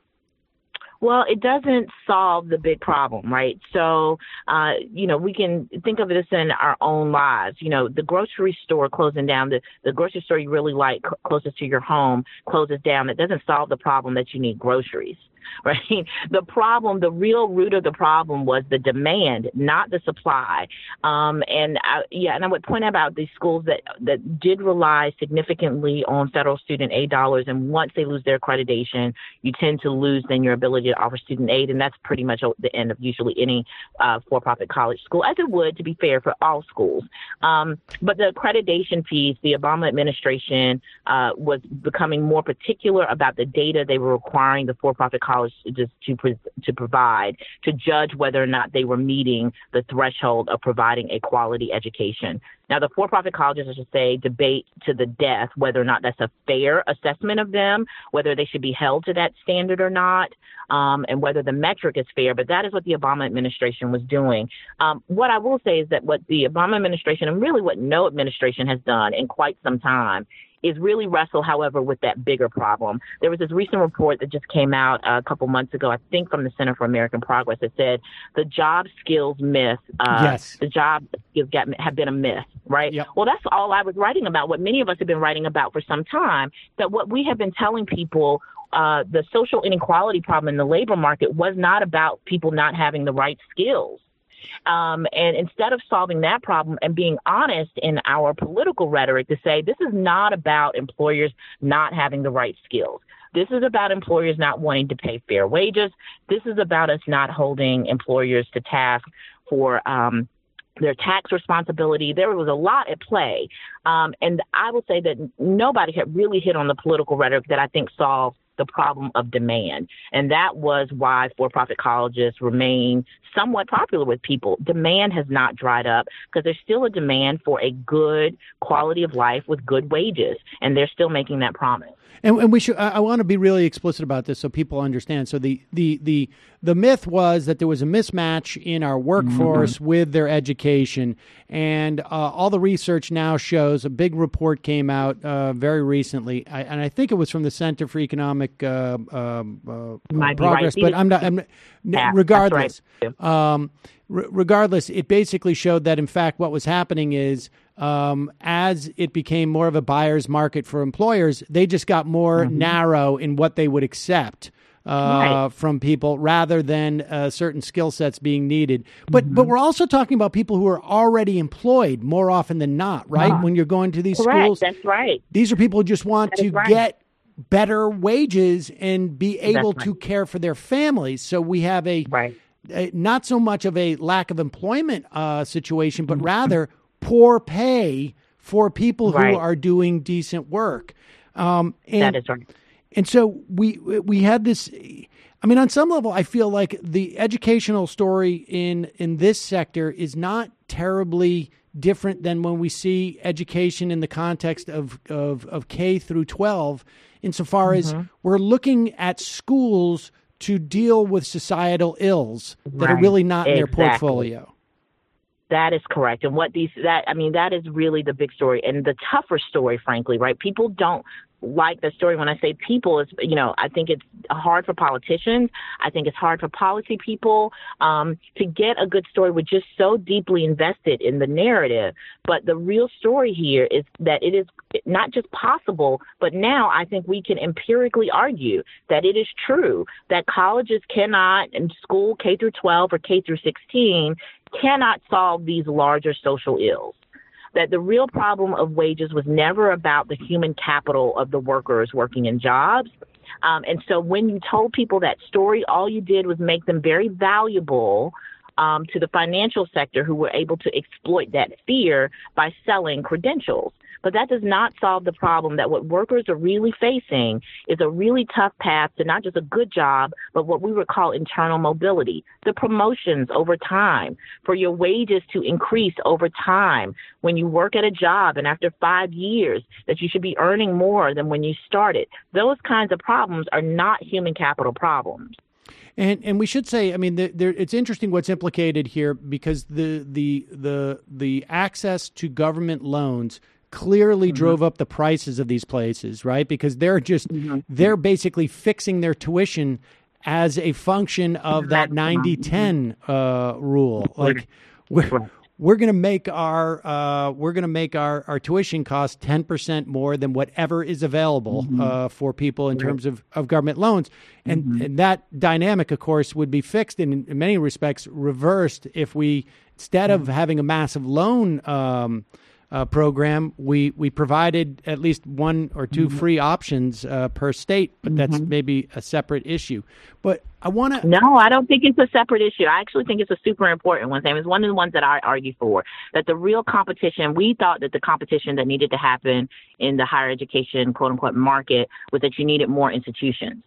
Well, it doesn't solve the big problem, right? So, uh, you know, we can think of this in our own lives. You know, the grocery store closing down, the, the grocery store you really like closest to your home closes down. It doesn't solve the problem that you need groceries. Right. The problem, the real root of the problem was the demand, not the supply. Um, and I, yeah, and I would point out about these schools that, that did rely significantly on federal student aid dollars. And once they lose their accreditation, you tend to lose then your ability to offer student aid. And that's pretty much the end of usually any uh, for-profit college school, as it would, to be fair, for all schools. Um, but the accreditation piece, the Obama administration uh, was becoming more particular about the data they were requiring the for-profit college just to to provide to judge whether or not they were meeting the threshold of providing a quality education. Now, the for-profit colleges, I should say, debate to the death whether or not that's a fair assessment of them, whether they should be held to that standard or not, um, and whether the metric is fair. But that is what the Obama administration was doing. Um, what I will say is that what the Obama administration, and really what no administration has done in quite some time, is really wrestle, however, with that bigger problem. There was this recent report that just came out a couple months ago, I think from the Center for American Progress, that said the job skills myth, uh, yes. the job skills gap have been a myth, right? Yep. Well, that's all I was writing about, what many of us have been writing about for some time, that what we have been telling people, uh, the social inequality problem in the labor market was not about people not having the right skills. Um, and instead of solving that problem and being honest in our political rhetoric to say this is not about employers not having the right skills. This is about employers not wanting to pay fair wages. This is about us not holding employers to task for um, their tax responsibility. There was a lot at play. Um, and I will say that nobody had really hit on the political rhetoric that I think solved the problem of demand. And that was why for-profit colleges remain somewhat popular with people. Demand has not dried up because there's still a demand for a good quality of life with good wages. And they're still making that promise. And, and we should. I, I want to be really explicit about this so people understand. So the the the the myth was that there was a mismatch in our workforce mm-hmm. with their education, and uh, all the research now shows. A big report came out uh, very recently, I, and I think it was from the Center for Economic uh, um, uh, Progress. Right. But I'm not. I'm, yeah, regardless, right. um, r- regardless, it basically showed that in fact what was happening is. Um, as it became more of a buyer's market for employers, they just got more mm-hmm. narrow in what they would accept uh, Right. from people rather than uh, certain skill sets being needed. But Mm-hmm. but we're also talking about people who are already employed more often than not, right? When you're going to these Correct. schools, That's right. these are people who just want That to is right. get better wages and be able That's to right. care for their families. So we have a, Right. a not so much of a lack of employment uh, situation, Mm-hmm. but rather poor pay for people Right. who are doing decent work. Um, and, That is right. and so we we had this. I mean, on some level, I feel like the educational story in in this sector is not terribly different than when we see education in the context of of, of K through twelve, insofar as Mm-hmm. we're looking at schools to deal with societal ills that are Right. really not in their Exactly. portfolio. That is correct. And what these, that, I mean, that is really the big story and the tougher story, frankly, right? People don't like the story. When I say people, it's, you know, I think it's hard for politicians. I think it's hard for policy people um, to get a good story. We're just so deeply invested in the narrative. But the real story here is that it is not just possible, but now I think we can empirically argue that it is true that colleges cannot, and school K through twelve or K through sixteen, cannot solve these larger social ills. That the real problem of wages was never about the human capital of the workers working in jobs. Um, and so when you told people that story, all you did was make them very valuable um, to the financial sector, who were able to exploit that fear by selling credentials. But that does not solve the problem that what workers are really facing is a really tough path to not just a good job, but what we would call internal mobility, the promotions over time, for your wages to increase over time. When you work at a job and after five years that you should be earning more than when you started. Those kinds of problems are not human capital problems. And and we should say, I mean, the, there, it's interesting what's implicated here, because the the the the access to government loans clearly Mm-hmm. drove up the prices of these places, right? Because they're just Mm-hmm. they're basically fixing their tuition as a function of that ninety ten uh, rule. Like we're we're going to make our uh, we're going to make our, our tuition cost ten percent more than whatever is available Mm-hmm. uh, for people in terms of, of government loans. And, Mm-hmm. and that dynamic, of course, would be fixed and in many respects reversed if we, instead of Mm-hmm. having a massive loan um, uh, program, we, we provided at least one or two Mm-hmm. free options uh, per state. But that's maybe a separate issue. But I want to. No, I don't think it's a separate issue. I actually think it's a super important one, Sam. It's one of the ones that I argue for, that the real competition, we thought that the competition that needed to happen in the higher education, quote unquote, market was that you needed more institutions.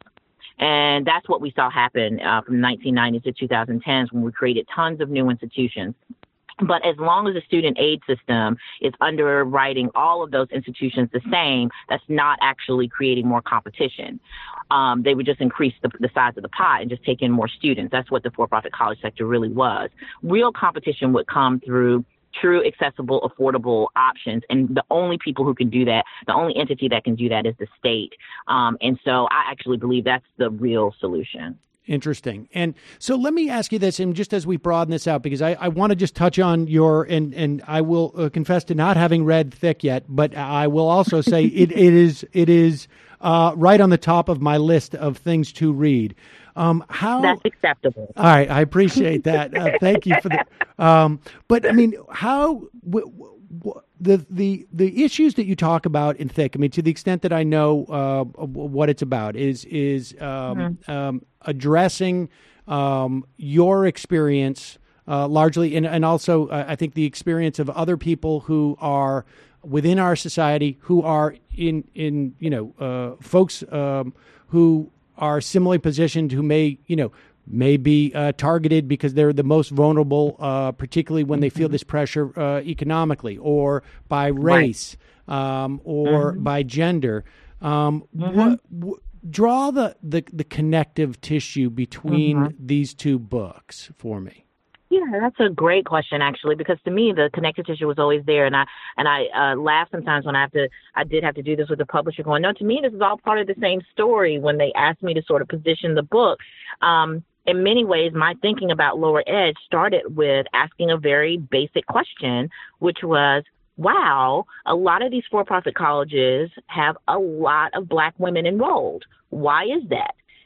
And that's what we saw happen uh, from the nineteen nineties to twenty tens when we created tons of new institutions. But as long as the student aid system is underwriting all of those institutions the same, that's not actually creating more competition. Um, they would just increase the, the size of the pie and just take in more students. That's what the for-profit college sector really was. Real competition would come through true, accessible, affordable options. And the only people who can do that, the only entity that can do that is the state. Um, and so I actually believe that's the real solution. Interesting. And so let me ask you this, and just as we broaden this out, because I, I want to just touch on your, and, and I will uh, confess to not having read Thick yet, but I will also say it, it is it is uh, right on the top of my list of things to read. Um, how That's acceptable. All right, I appreciate that. Uh, thank you for the. Um, but I mean, how w- w- the the the issues that you talk about in Thick. I mean, to the extent that I know uh, what it's about, is is um, Mm-hmm. um, addressing um, your experience uh, largely, and and also uh, I think the experience of other people who are within our society who are in in you know uh, folks um, who are similarly positioned, who may, you know, may be uh, targeted because they're the most vulnerable, uh, particularly when they feel this pressure uh, economically or by race um, or Mm-hmm. by gender. Um, Mm-hmm. what, what, draw the, the, the connective tissue between Mm-hmm. these two books for me. Yeah, that's a great question, actually, because to me, the connective tissue was always there. And I and I uh, laugh sometimes when I have to, I did have to do this with the publisher going, no, to me, this is all part of the same story when they asked me to sort of position the book. Um, in many ways, my thinking about Lower Edge started with asking a very basic question, which was, wow, a lot of these for-profit colleges have a lot of Black women enrolled. Why is that?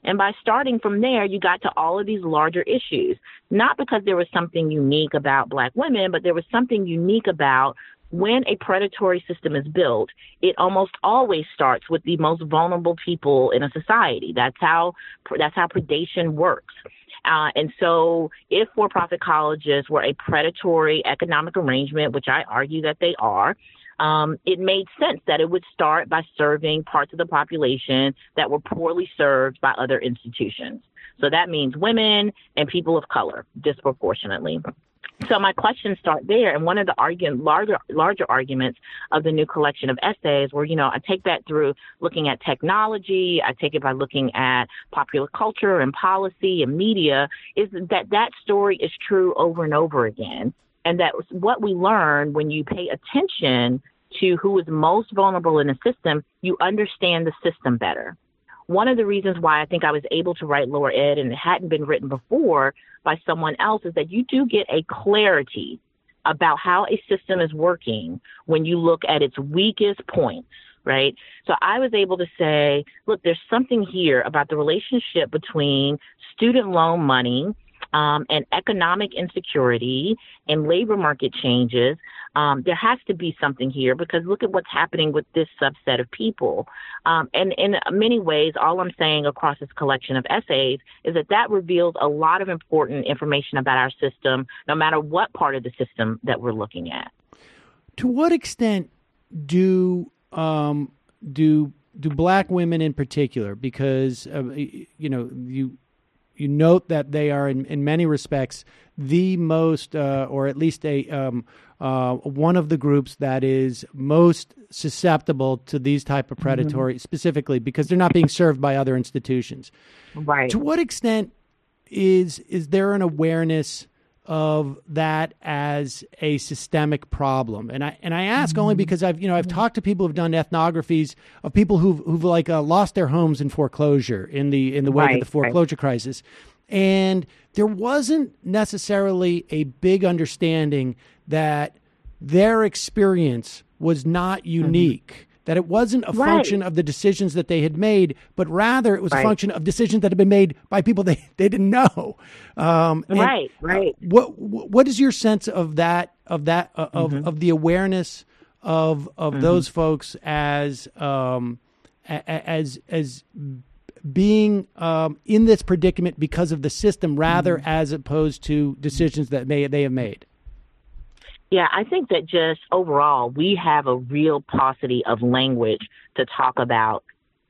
And by starting from there, you got to all of these larger issues, not because there was something unique about Black women, but there was something unique about when a predatory system is built, it almost always starts with the most vulnerable people in a society. That's how that's how predation works. Uh, and so if for-profit colleges were a predatory economic arrangement, which I argue that they are, um, it made sense that it would start by serving parts of the population that were poorly served by other institutions. So that means women and people of color disproportionately. So my questions start there. And one of the argument, larger, larger arguments of the new collection of essays were, you know, I take that through looking at technology. I take it by looking at popular culture and policy and media, is that that story is true over and over again. And that what we learn when you pay attention to who is most vulnerable in the system, you understand the system better. One of the reasons why I think I was able to write Lower Ed and it hadn't been written before by someone else is that you do get a clarity about how a system is working when you look at its weakest points, right? So I was able to say, look, there's something here about the relationship between student loan money um, and economic insecurity and labor market changes. Um, there has to be something here because look at what's happening with this subset of people. Um, and in many ways, all I'm saying across this collection of essays is that that reveals a lot of important information about our system, no matter what part of the system that we're looking at. To what extent do um, do do Black women in particular, because uh, you know you you note that they are in, in many respects the most, uh, or at least a um, uh, one of the groups that is most susceptible to these type of predatory, mm-hmm. specifically because they're not being served by other institutions. Right. To what extent is is there an awareness of that as a systemic problem? And I and I ask mm-hmm. only because I've you know I've talked to people who've done ethnographies of people who've who've like uh, lost their homes in foreclosure in the in the wake right, of the foreclosure right. crisis, and there wasn't necessarily a big understanding that their experience was not unique. Mm-hmm. That it wasn't a right. function of the decisions that they had made, but rather it was right. a function of decisions that had been made by people they, they didn't know. Um, right, right. What what is your sense of that of that uh, of mm-hmm. of the awareness of of mm-hmm. those folks as um, as as being um, in this predicament because of the system, rather mm-hmm. as opposed to decisions that may they have made? Yeah, I think that just overall, we have a real paucity of language to talk about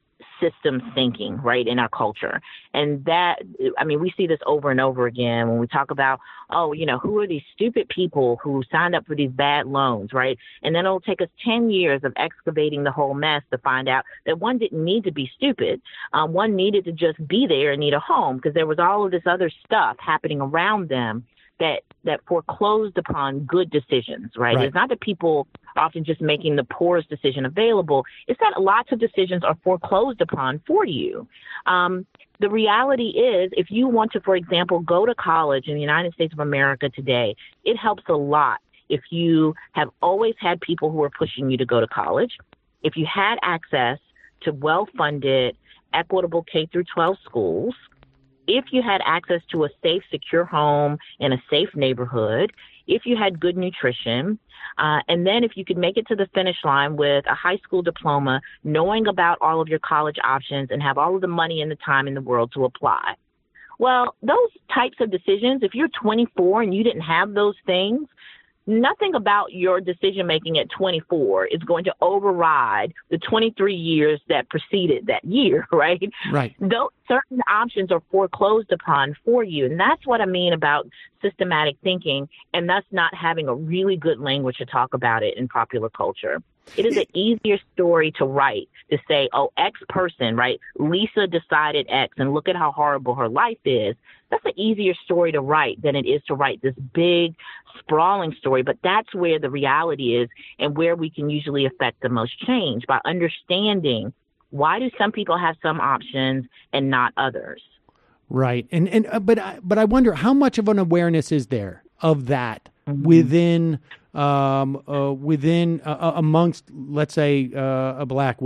system thinking, right, in our culture. And that, I mean, we see this over and over again when we talk about, oh, you know, who are these stupid people who signed up for these bad loans, right? And then it'll take us ten years of excavating the whole mess to find out that one didn't need to be stupid. Um, one needed to just be there and need a home because there was all of this other stuff happening around them that that foreclosed upon good decisions, right? right? It's not that people are often just making the poorest decision available. It's that lots of decisions are foreclosed upon for you. Um, the reality is, if you want to, for example, go to college in the United States of America today, it helps a lot if you have always had people who are pushing you to go to college, if you had access to well-funded, equitable K through twelve schools, if you had access to a safe, secure home in a safe neighborhood, if you had good nutrition, uh, and then if you could make it to the finish line with a high school diploma, knowing about all of your college options and have all of the money and the time in the world to apply. Well, those types of decisions, if you're twenty-four and you didn't have those things, nothing about your decision-making at twenty-four is going to override the twenty-three years that preceded that year, right? Right. Those certain options are foreclosed upon for you. And that's what I mean about systematic thinking and thus not having a really good language to talk about it in popular culture. It is an easier story to write to say, oh, X person, right? Lisa decided X and look at how horrible her life is. That's an easier story to write than it is to write this big, sprawling story. But that's where the reality is and where we can usually affect the most change by understanding why do some people have some options and not others. Right. And, and uh, but, I, but I wonder how much of an awareness is there of that mm-hmm. within um, uh, within uh, amongst, let's say, uh, Black women.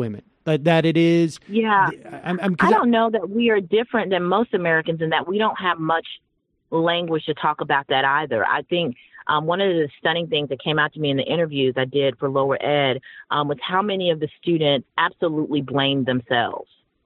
That that it is. Yeah. I'm, I'm, I don't know that we are different than most Americans in that we don't have much language to talk about that either. I think um, one of the stunning things that came out to me in the interviews I did for lower ed um, was how many of the students absolutely blamed themselves.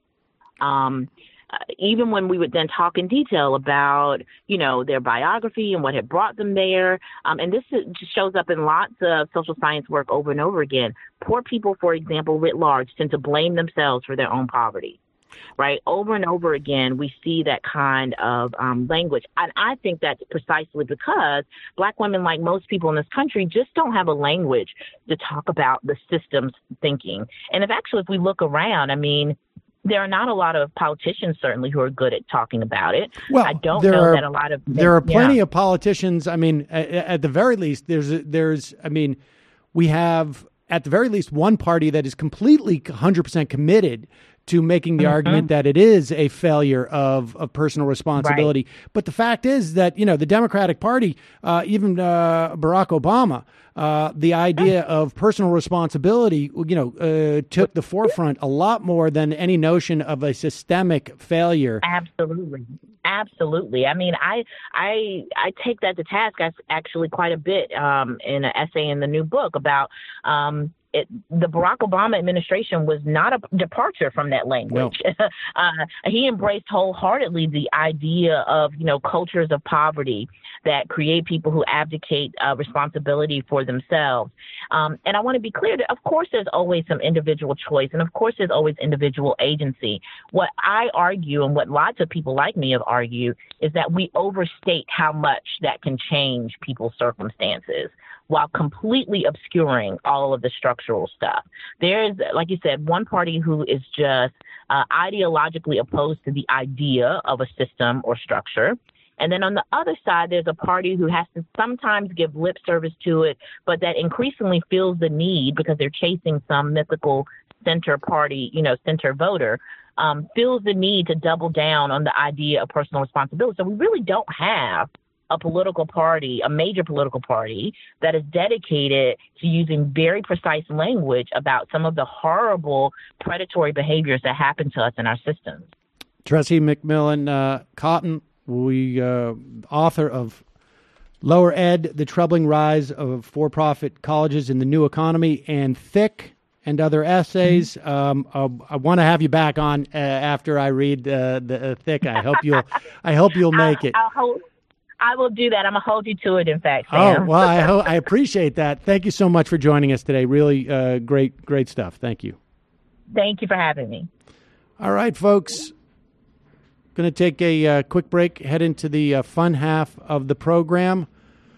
Um, uh, even when we would then talk in detail about, you know, their biography and what had brought them there. Um, and this is, just shows up in lots of social science work over and over again. Poor people, for example, writ large, tend to blame themselves for their own poverty. Right. Over and over again, we see that kind of um, language. And I think that's precisely because Black women, like most people in this country, just don't have a language to talk about the system's thinking. And if actually, if we look around, I mean, there are not a lot of politicians, certainly, who are good at talking about it. Well, I don't there know are, that a lot of there are plenty yeah. of politicians. I mean, at, at the very least, there's there's. I mean, we have at the very least one party that is completely one hundred percent committed to making the mm-hmm. argument that it is a failure of, of personal responsibility. Right. But the fact is that, you know, the Democratic Party, uh, even uh, Barack Obama, uh, the idea of personal responsibility, you know, uh, took the forefront a lot more than any notion of a systemic failure. Absolutely. Absolutely. I mean, I I I take that to task actually quite a bit um, in an essay in the new book about um, It, the Barack Obama administration was not a departure from that language. No. uh, he embraced wholeheartedly the idea of, you know, cultures of poverty that create people who abdicate uh, responsibility for themselves. Um, and I want to be clear that, of course, there's always some individual choice. And, of course, there's always individual agency. What I argue and what lots of people like me have argued is that we overstate how much that can change people's circumstances, while completely obscuring all of the structural stuff. There's, like you said, one party who is just uh, ideologically opposed to the idea of a system or structure. And then on the other side, there's a party who has to sometimes give lip service to it, but that increasingly feels the need, because they're chasing some mythical center party, you know, center voter, um, feels the need to double down on the idea of personal responsibility. So we really don't have a political party, a major political party, that is dedicated to using very precise language about some of the horrible predatory behaviors that happen to us in our systems. Tressie McMillan uh, Cottom, we uh, author of Lower Ed, The Troubling Rise of For-Profit Colleges in the New Economy, and Thick, and other essays. Mm-hmm. Um, uh, I want to have you back on uh, after I read uh, the uh, Thick. I hope you'll. I hope you'll make I'll, it. I'll hold, I will do that. I'm gonna hold you to it. In fact, Sam. Oh well, I ho- I appreciate that. Thank you so much for joining us today. Really uh, great, great stuff. Thank you. Thank you for having me. All right, folks. Going to take a uh, quick break. Head into the uh, fun half of the program.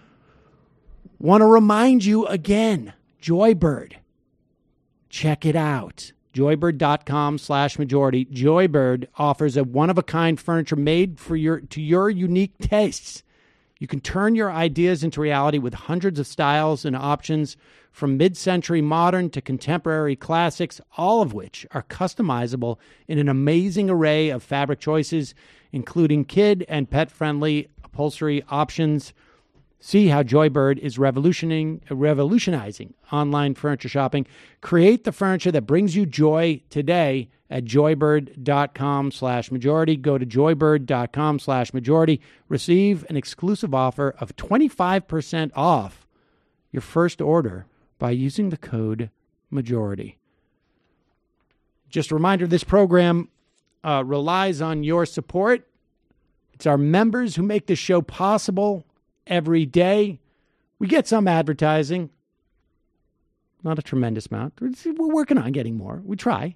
Want to remind you again, Joybird. Check it out. Joybird.com slash majority. Joybird offers a one-of-a-kind furniture made for your to your unique tastes. You can turn your ideas into reality with hundreds of styles and options, from mid-century modern to contemporary classics, all of which are customizable in an amazing array of fabric choices, including kid and pet-friendly upholstery options. See how Joybird is revolutioning, revolutionizing online furniture shopping. Create the furniture that brings you joy today at joybird.com slash majority. Go to joybird.com slash majority. Receive an exclusive offer of twenty-five percent off your first order by using the code majority. Just a reminder, this program uh, relies on your support. It's our members who make this show possible every day. We get some advertising, not a tremendous amount. We're working on getting more. We try.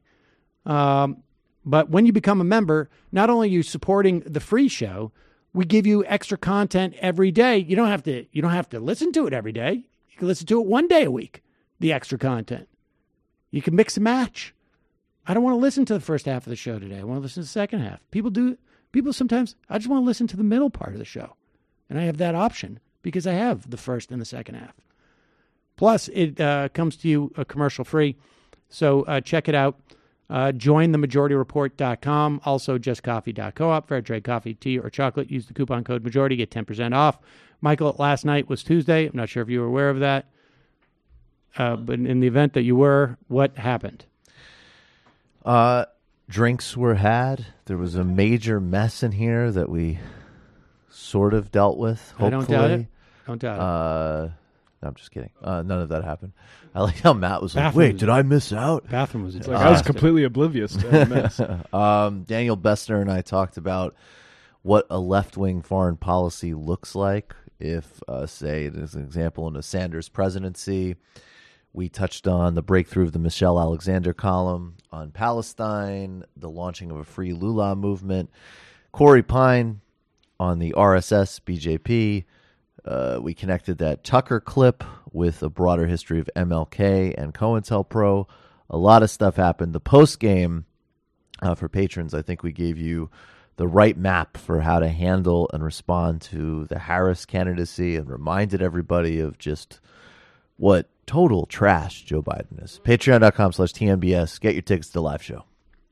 Um, but when you become a member, not only are you supporting the free show, we give you extra content every day. You don't have to, you don't have to listen to it every day. You can listen to it one day a week, the extra content. You can mix and match. I don't want to listen to the first half of the show today. I want to listen to the second half. People do, people sometimes, I just want to listen to the middle part of the show. And I have that option because I have the first and the second half. Plus, it uh, comes to you uh, commercial free. So uh, check it out. Uh, join the majority report dot com. Also, just coffee dot coop. Fair trade coffee, tea, or chocolate. Use the coupon code majority. Get ten percent off. Michael, last night was Tuesday. I'm not sure if you were aware of that. Uh, but in the event that you were, what happened? Uh, drinks were had. There was a major mess in here that we sort of dealt with. Hopefully. I don't doubt it. Don't doubt it. Uh, no, I'm just kidding. Uh, none of that happened. I like how Matt was like, Bathroom wait, was- did I miss out? Bathroom was It's like I was completely oblivious to the mess. um, Daniel Bessner and I talked about what a left-wing foreign policy looks like if, uh, say, as an example, in a Sanders presidency. We touched on the breakthrough of the Michelle Alexander column on Palestine, the launching of a Free Lula movement, Corey Pine on the R S S, B J P. Uh, we connected that Tucker clip with a broader history of M L K and COINTELPRO. A lot of stuff happened. The post game uh, for patrons, I think we gave you the right map for how to handle and respond to the Harris candidacy and reminded everybody of just what total trash Joe Biden is. Patreon.com slash TMBS. Get your tickets to the live show.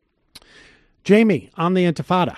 Jamie, on the Intifada.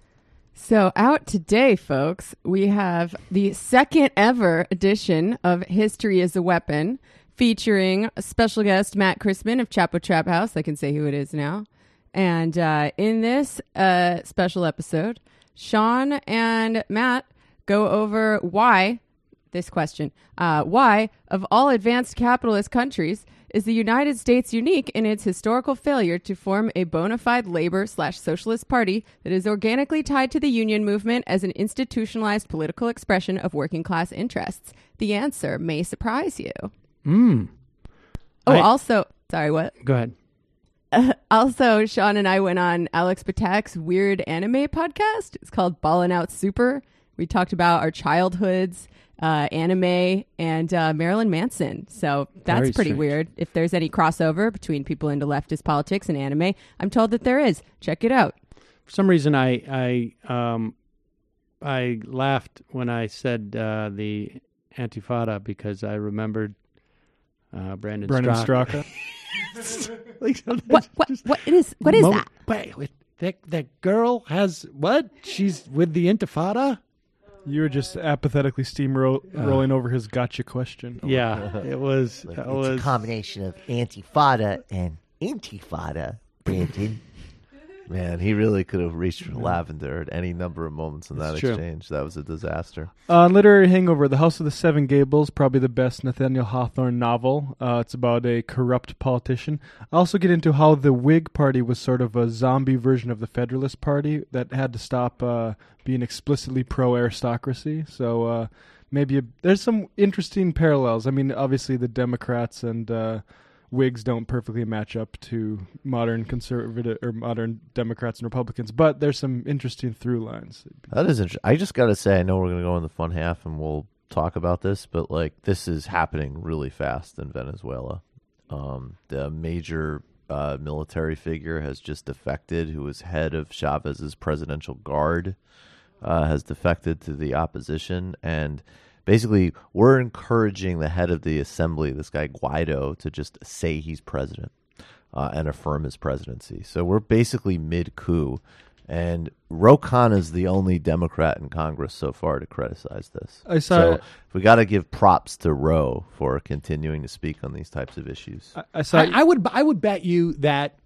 So out today, folks, we have the second ever edition of History is a Weapon, featuring a special guest, Matt Christman of Chapo Trap House. I can say who it is now. And uh, in this uh, special episode, Sean and Matt go over why, this question, uh, why, of all advanced capitalist countries, is the United States unique in its historical failure to form a bona fide labor slash socialist party that is organically tied to the union movement as an institutionalized political expression of working class interests? The answer may surprise you. Mm. Oh, I- also, sorry, what? Go ahead. Uh, also, Sean and I went on Alex Patak's weird anime podcast. It's called Ballin' Out Super. We talked about our childhoods, uh, anime, and uh, Marilyn Manson. So that's Very pretty strange. weird. If there's any crossover between people into leftist politics and anime, I'm told that there is. Check it out. For some reason, I I um I laughed when I said uh, the Antifada because I remembered uh, Brandon Brendan Straka. Straka. Like, so What? that's What? just What is? What is mo- that? Wait, wait, that that girl has what? She's with the Intifada? You were just apathetically steamrolling rolling over his gotcha question. Yeah, it was. Like, it it's was a combination of Antifada and Intifada, Brandon. Man, he really could have reached for lavender at any number of moments in that It's true. exchange. That was a disaster. Uh, Literary Hangover, The House of the Seven Gables, probably the best Nathaniel Hawthorne novel. Uh, it's about a corrupt politician. I also get into how the Whig Party was sort of a zombie version of the Federalist Party that had to stop uh, being explicitly pro-aristocracy. So uh, maybe a, there's some interesting parallels. I mean, obviously the Democrats and uh, Whigs don't perfectly match up to modern conservative or modern Democrats and Republicans, but there's some interesting through lines. That is interesting. I just got to say, I know we're going to go in the fun half and we'll talk about this, but like this is happening really fast in Venezuela. Um, the major uh, military figure has just defected, who was head of Chavez's presidential guard, uh, has defected to the opposition. And basically, we're encouraging the head of the assembly, this guy Guaido, to just say he's president uh, and affirm his presidency. So we're basically mid-coup. And Ro Khanna is the only Democrat in Congress so far to criticize this. I saw- so we got to give props to Ro for continuing to speak on these types of issues. I, I saw. I, I would I would bet you that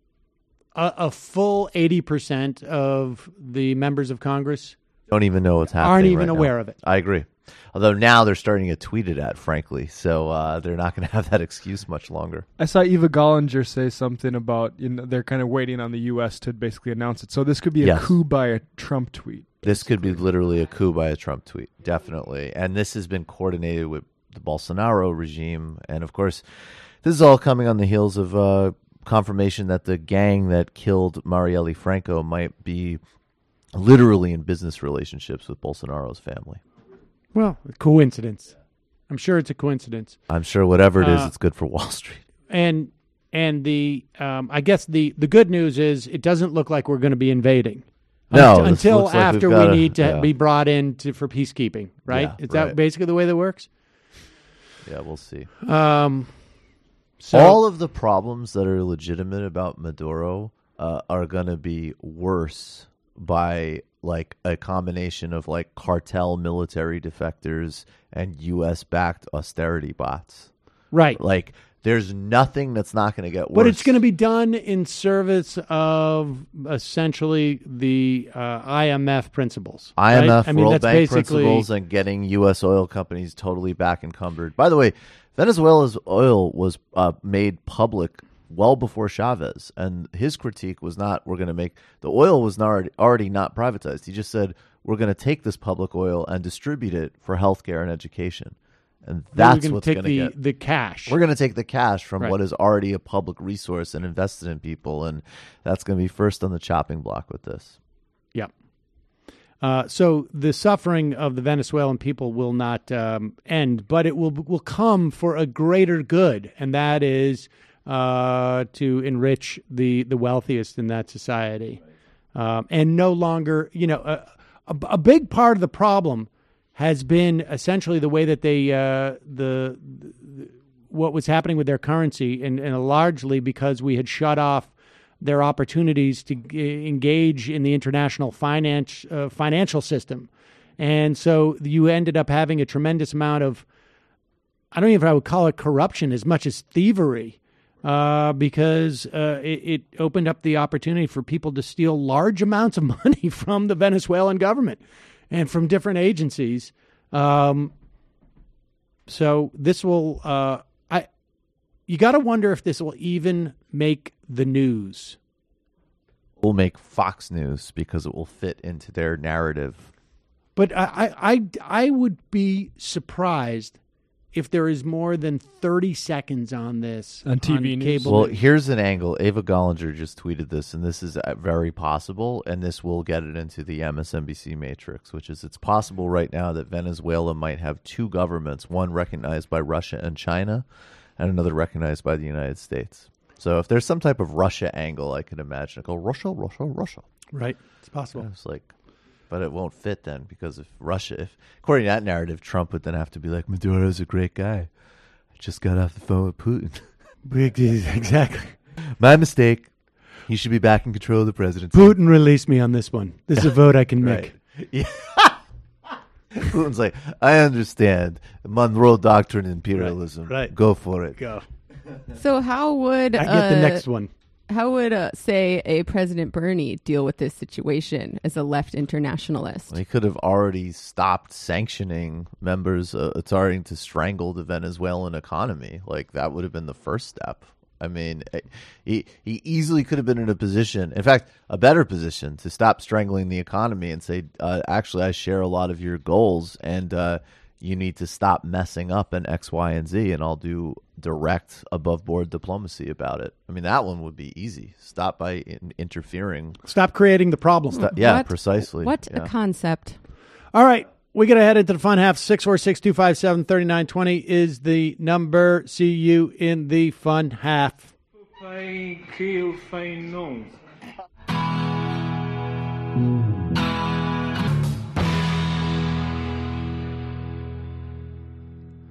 a, a full eighty percent of the members of Congress Don't even know what's happening. aren't even right now. aware of it. I agree. Although now they're starting to get tweeted at, frankly, so uh, they're not going to have that excuse much longer. I saw Eva Gollinger say something about, you know, they're kind of waiting on the U S to basically announce it. So this could be a Yes. coup by a Trump tweet. This could be literally a coup by a Trump tweet, definitely. And this has been coordinated with the Bolsonaro regime. And, of course, this is all coming on the heels of uh, confirmation that the gang that killed Marielle Franco might be literally in business relationships with Bolsonaro's family. Well, coincidence. I'm sure it's a coincidence. I'm sure whatever it is, Uh, it's good for Wall Street. And and the um, I guess the, the good news is it doesn't look like we're going to be invading. No, Unt- this until looks like after we've we gotta- need to yeah. be brought in to, for peacekeeping, right? Yeah, is that right. basically the way that works? Yeah, we'll see. Um, so All of the problems that are legitimate about Maduro uh, are going to be worse by like a combination of like cartel military defectors and U S backed austerity bots. right. Like There's nothing that's not going to get worse. But it's going to be done in service of essentially the uh, I M F principles. I M F, right? I mean, World that's Bank basically principles, and getting U S oil companies totally back encumbered. By the way, Venezuela's oil was uh, made public well before Chavez, and his critique was not we're going to make the oil was not already, already not privatized. He just said we're going to take this public oil and distribute it for healthcare and education. And that's we're what's take going to the, get the cash. We're going to take the cash from Right. what is already a public resource and invest it in people, and that's going to be first on the chopping block with this. Yeah. Uh, so the suffering of the Venezuelan people will not um, end, but it will will come for a greater good, and that is uh, to enrich the the wealthiest in that society, um, and no longer, you know, a, a, a big part of the problem has been essentially the way that they uh, the, the what was happening with their currency, and, and largely because we had shut off their opportunities to g- engage in the international finance uh, financial system, and so you ended up having a tremendous amount of, I don't even know if I would call it corruption as much as thievery, uh, because uh, it, it opened up the opportunity for people to steal large amounts of money from the Venezuelan government and from different agencies. Um, so this will, uh, I, you got to wonder if this will even make the news. Will make Fox News because it will fit into their narrative. But I, I, I would be surprised if there is more than thirty seconds on this on T V on news. cable Well, news. here's an angle. Ava Gollinger just tweeted this, and this is uh, very possible, and this will get it into the M S N B C matrix, which is it's possible right now that Venezuela might have two governments, one recognized by Russia and China, and another recognized by the United States. So if there's some type of Russia angle, I could imagine it go Russia, Russia, Russia. Right, it's possible. It's like, but it won't fit then, because if Russia, if according to that narrative, Trump would then have to be like, Maduro's a great guy. I just got off the phone with Putin. Exactly. My mistake. He should be back in control of the presidency. Putin released me on this one. This is a vote I can make. Right. Yeah. Putin's like, I understand Monroe Doctrine imperialism. Right, right. Go for it. Go. So how would I get uh, the next one. How would, uh, say, a President Bernie deal with this situation as a left internationalist? He could have already stopped sanctioning members, uh, starting to strangle the Venezuelan economy. Like, that would have been the first step. I mean, he he easily could have been in a position, in fact, a better position, to stop strangling the economy and say, uh, actually, I share a lot of your goals, and uh, you need to stop messing up in X, Y, and Z, and I'll do direct above-board diplomacy about it. I mean, that one would be easy. Stop by in- interfering. Stop creating the problem. Stop, yeah, What- precisely. What yeah. a concept. All right. We got to head into the fun half. six four six, two five seven, three nine two zero is the number. See you in the fun half.